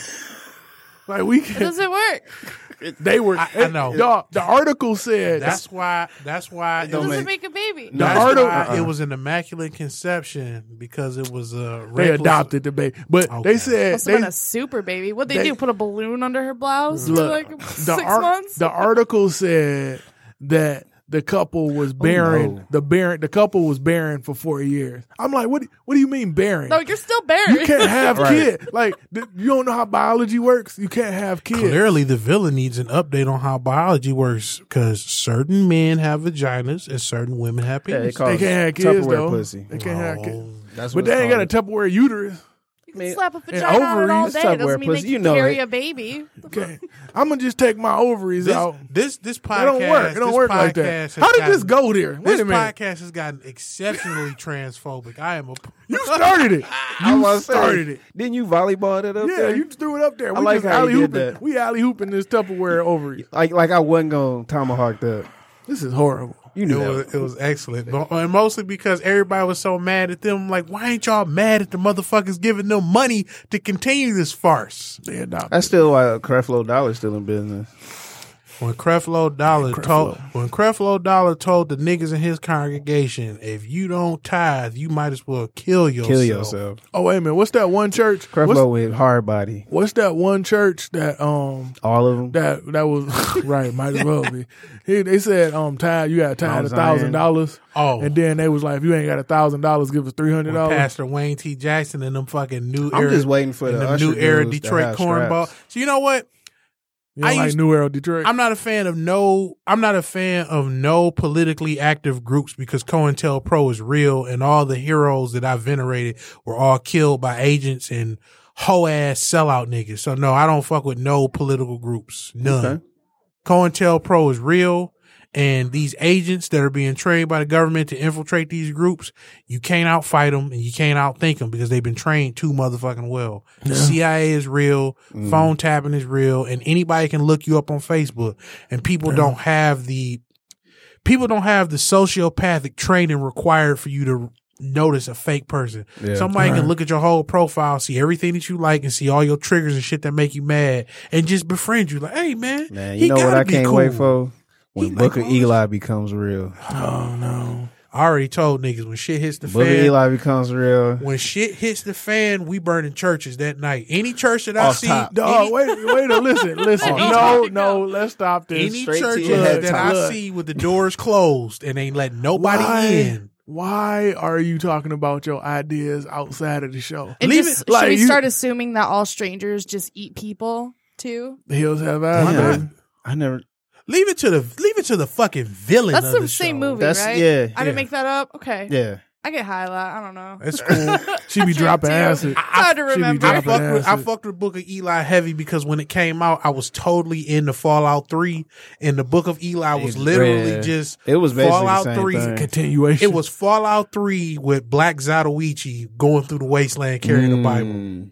D: Like we
E: How
D: can,
E: does it work?
D: they were.
B: I- I know.
D: Dog, the article said
B: That's why that's why it
C: Don't
E: How
B: was,
E: does
C: make-
E: it make a baby?
C: No,
B: that's
D: article-
B: why
C: uh-uh.
B: it was an immaculate conception because it was a
D: they
B: reckless-
D: adopted the baby, but
B: Okay.
D: they said
E: Must have been
D: they,
E: a super baby. What they,
D: they-
E: do? Put a balloon under her blouse for
D: look,
E: like
D: the
E: six
D: ar-
E: months?
D: the article said that the couple was bearing
C: no.
D: the bearing the couple was bearing for four years. I'm like, what? do- What do you mean bearing?
E: no, you're still buried.
D: You can't have
C: Right.
D: kids. Like th- you don't know how biology works. You can't have kids.
B: Clearly, the villain needs an update on how biology works because certain men have vaginas and certain women have
C: Yeah, they
B: penises.
C: call
D: They
C: it
D: can't have kids
C: Tupperware
D: though.
C: pussy.
D: They can't have kids.
B: Oh.
C: That's
D: But
C: what
D: they
C: it's
D: ain't got a
C: called.
D: Tupperware uterus.
E: You can slap a vagina on it all
C: ovaries,
E: day.
C: Tupperware
E: Doesn't mean they
C: pussy,
E: can
C: you know
E: carry
C: it.
E: a baby.
D: Okay. I'm gonna just take my ovaries
B: This,
D: out.
B: this this podcast
D: It don't work. It don't
B: this
D: work like
B: podcast
D: that.
B: has
D: How did
B: gotten-
D: this go there? Wait
B: This
D: a minute.
B: podcast has gotten exceptionally transphobic. I am a
D: You started it.
C: I
D: You
C: was saying,
D: started it.
C: Didn't you volleyball it up
D: Yeah,
C: there?
D: you threw it up there.
C: I
D: We
C: like
D: just
C: how you
D: alley
C: did
D: hooping.
C: that.
D: We alley hooping this Tupperware ovaries.
C: like like I wasn't gonna tomahawk that.
D: This is horrible.
C: You
B: It
C: knew
B: was,
C: that.
B: it was excellent, but, and mostly because everybody was so mad at them. Like, why ain't y'all mad at the motherfuckers giving them money to continue this farce?
D: They adopted.
C: That's still why Creflo Dollar's still in business.
B: When Creflo Dollar
D: Creflo.
B: told when Creflo Dollar told the niggas in his congregation, if you don't tithe, you might as well kill yourself.
C: Kill yourself.
D: Oh wait a minute. What's that one church?
C: Creflo
D: What's,
C: with hard body.
D: what's that one church that um
C: All of them.
D: that that was right? Might as well be. He, they said um tithe. You got to tithe
C: Mount
D: a
C: Zion.
D: thousand dollars.
B: Oh,
D: And then they was like, if you ain't got a thousand dollars, give us three hundred
B: when
D: dollars.
B: Pastor Wayne T. Jackson and them fucking new
C: I'm
B: era,
C: just waiting for
B: and
C: the
B: them
C: Usher
B: new era
C: dudes to
B: Detroit
C: have
B: cornball.
C: straps.
B: So you know what?
D: You know,
B: I
D: like
B: used-
D: New Era Detroit.
B: I'm not a fan of no. I'm not a fan of no politically active groups because COINTELPRO is real, and all the heroes that I venerated were all killed by agents and hoe ass sellout niggas. So no, I don't fuck with no political groups. None.
C: Okay.
B: COINTELPRO is real, and these agents that are being trained by the government to infiltrate these groups, you can't outfight them and you can't outthink them because they've been trained too motherfucking well. The C I A is real,
C: Mm.
B: phone tapping is real, and anybody can look you up on Facebook. And people don't have the people don't have the sociopathic training required for you to notice a fake person.
C: Yeah.
B: Somebody
D: Right.
B: can look at your whole profile, see everything that you like, and see all your triggers and shit that make you mad, and just befriend you. Like, hey man,
C: Man,
B: he
C: you know what
B: gotta
C: I
B: be
C: can't
B: cool.
C: wait for? When
B: He
C: Booker
B: like all
C: Eli becomes real.
D: oh no.
B: I already told niggas when shit hits the
C: Booker
B: fan.
C: Eli becomes real.
B: When shit hits the fan, we burning churches that night. Any church that I
C: Off
B: see,
C: top.
D: Dog,
B: any,
D: wait, wait a listen, listen.
C: Oh,
D: no, no, let's stop this.
B: any
C: straight to
B: churches
C: your head
B: that I
D: top.
B: see with the doors closed and ain't letting nobody
D: Why?
B: in.
D: Why are you talking about your ideas outside of the show?
E: And
B: Leave
E: just,
B: it-
E: should
D: like
E: we
D: you-
E: start assuming that all strangers just eat people too?
D: The hills have eyes.
B: Why not?
D: baby.
C: I never.
B: Leave it to the leave it to the fucking villain.
E: That's
B: of
E: the
B: the
E: same
B: show.
E: movie,
C: That's-
E: right?
C: yeah,
E: I
B: yeah.
E: didn't make that up. Okay.
C: Yeah.
E: I get high a lot. I don't know.
B: That's cool.
D: She be
E: Drink
D: dropping
E: too.
D: acid.
E: It's hard to
D: She be
E: remember.
B: I
D: dropping
B: fucked with I
D: acid.
B: fucked with Book of Eli heavy because when it came out, I was totally into Fallout Three, and the Book of Eli was literally
C: Yeah.
B: just
C: It was basically
B: Fallout
C: the same
B: Three.
C: thing.
D: Continuation.
B: It was Fallout Three with Black Zatoichi going through the wasteland carrying the Bible.
C: Mm.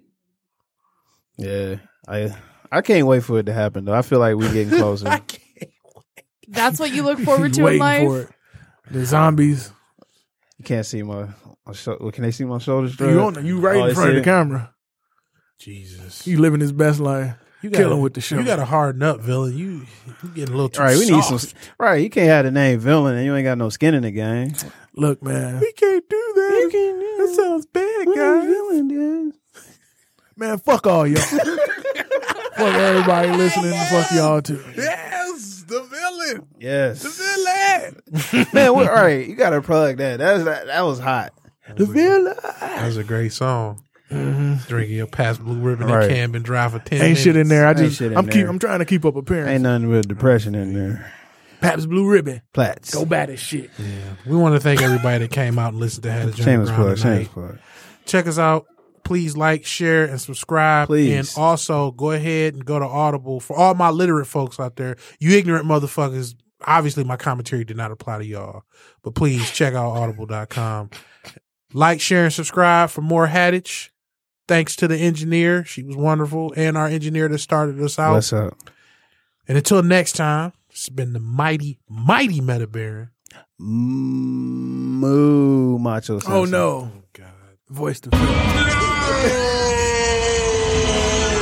C: Yeah. I I can't wait for it to happen though. I feel like we're getting closer.
B: I can't.
E: That's what you look forward to in
D: waiting
E: life.
D: for it. The zombies.
C: You can't see my, my sho- well, can they see my shoulders?
D: You on you right
C: Oh,
D: in
C: they
D: front of
C: see
D: the
C: it?
D: camera.
B: Jesus,
D: You living his best life.
B: you
D: killing with the show.
B: You got to harden up, villain. You you getting a little too
C: All right, we need
B: soft.
C: some. Right, you can't have the name villain and you ain't got no skin in the game.
D: Look, man.
B: We can't do that. That sounds bad. guys.
D: Man, fuck all y'all. Fuck everybody listening. Fuck y'all too.
B: Yes, the villain.
C: Yes.
B: The villain.
C: Man, what, all right, you gotta plug that. That was that, that was hot. The villain.
B: That was a great song.
D: Mm-hmm.
B: Drinking your past blue ribbon
C: Right.
B: and can been dry for ten
D: Ain't
B: minutes.
D: shit in there. I
C: Ain't
D: just
C: shit in
D: I'm keep
C: there.
D: I'm trying to keep up appearance.
C: Ain't nothing with depression in there.
D: Pabst Blue Ribbon.
C: Plats.
D: Go buy this shit.
B: Yeah. We want to thank everybody that came out and listened to Had a Johnny
C: Shameless
B: Brown
C: plug.
B: tonight.
C: Shameless plug.
B: Check us out. Please like, share, and subscribe.
C: Please.
B: And also go ahead and go to Audible. For all my literate folks out there, you ignorant motherfuckers, obviously my commentary did not apply to y'all. But please check out audible dot com. Like, share, and subscribe for more Hadich. Thanks to the engineer. She was wonderful. And our engineer that started us out.
C: What's up?
B: And until next time, it's been the mighty, mighty Meta Baron.
C: Moo Macho Simpson.
D: Oh no.
B: God.
D: Voice to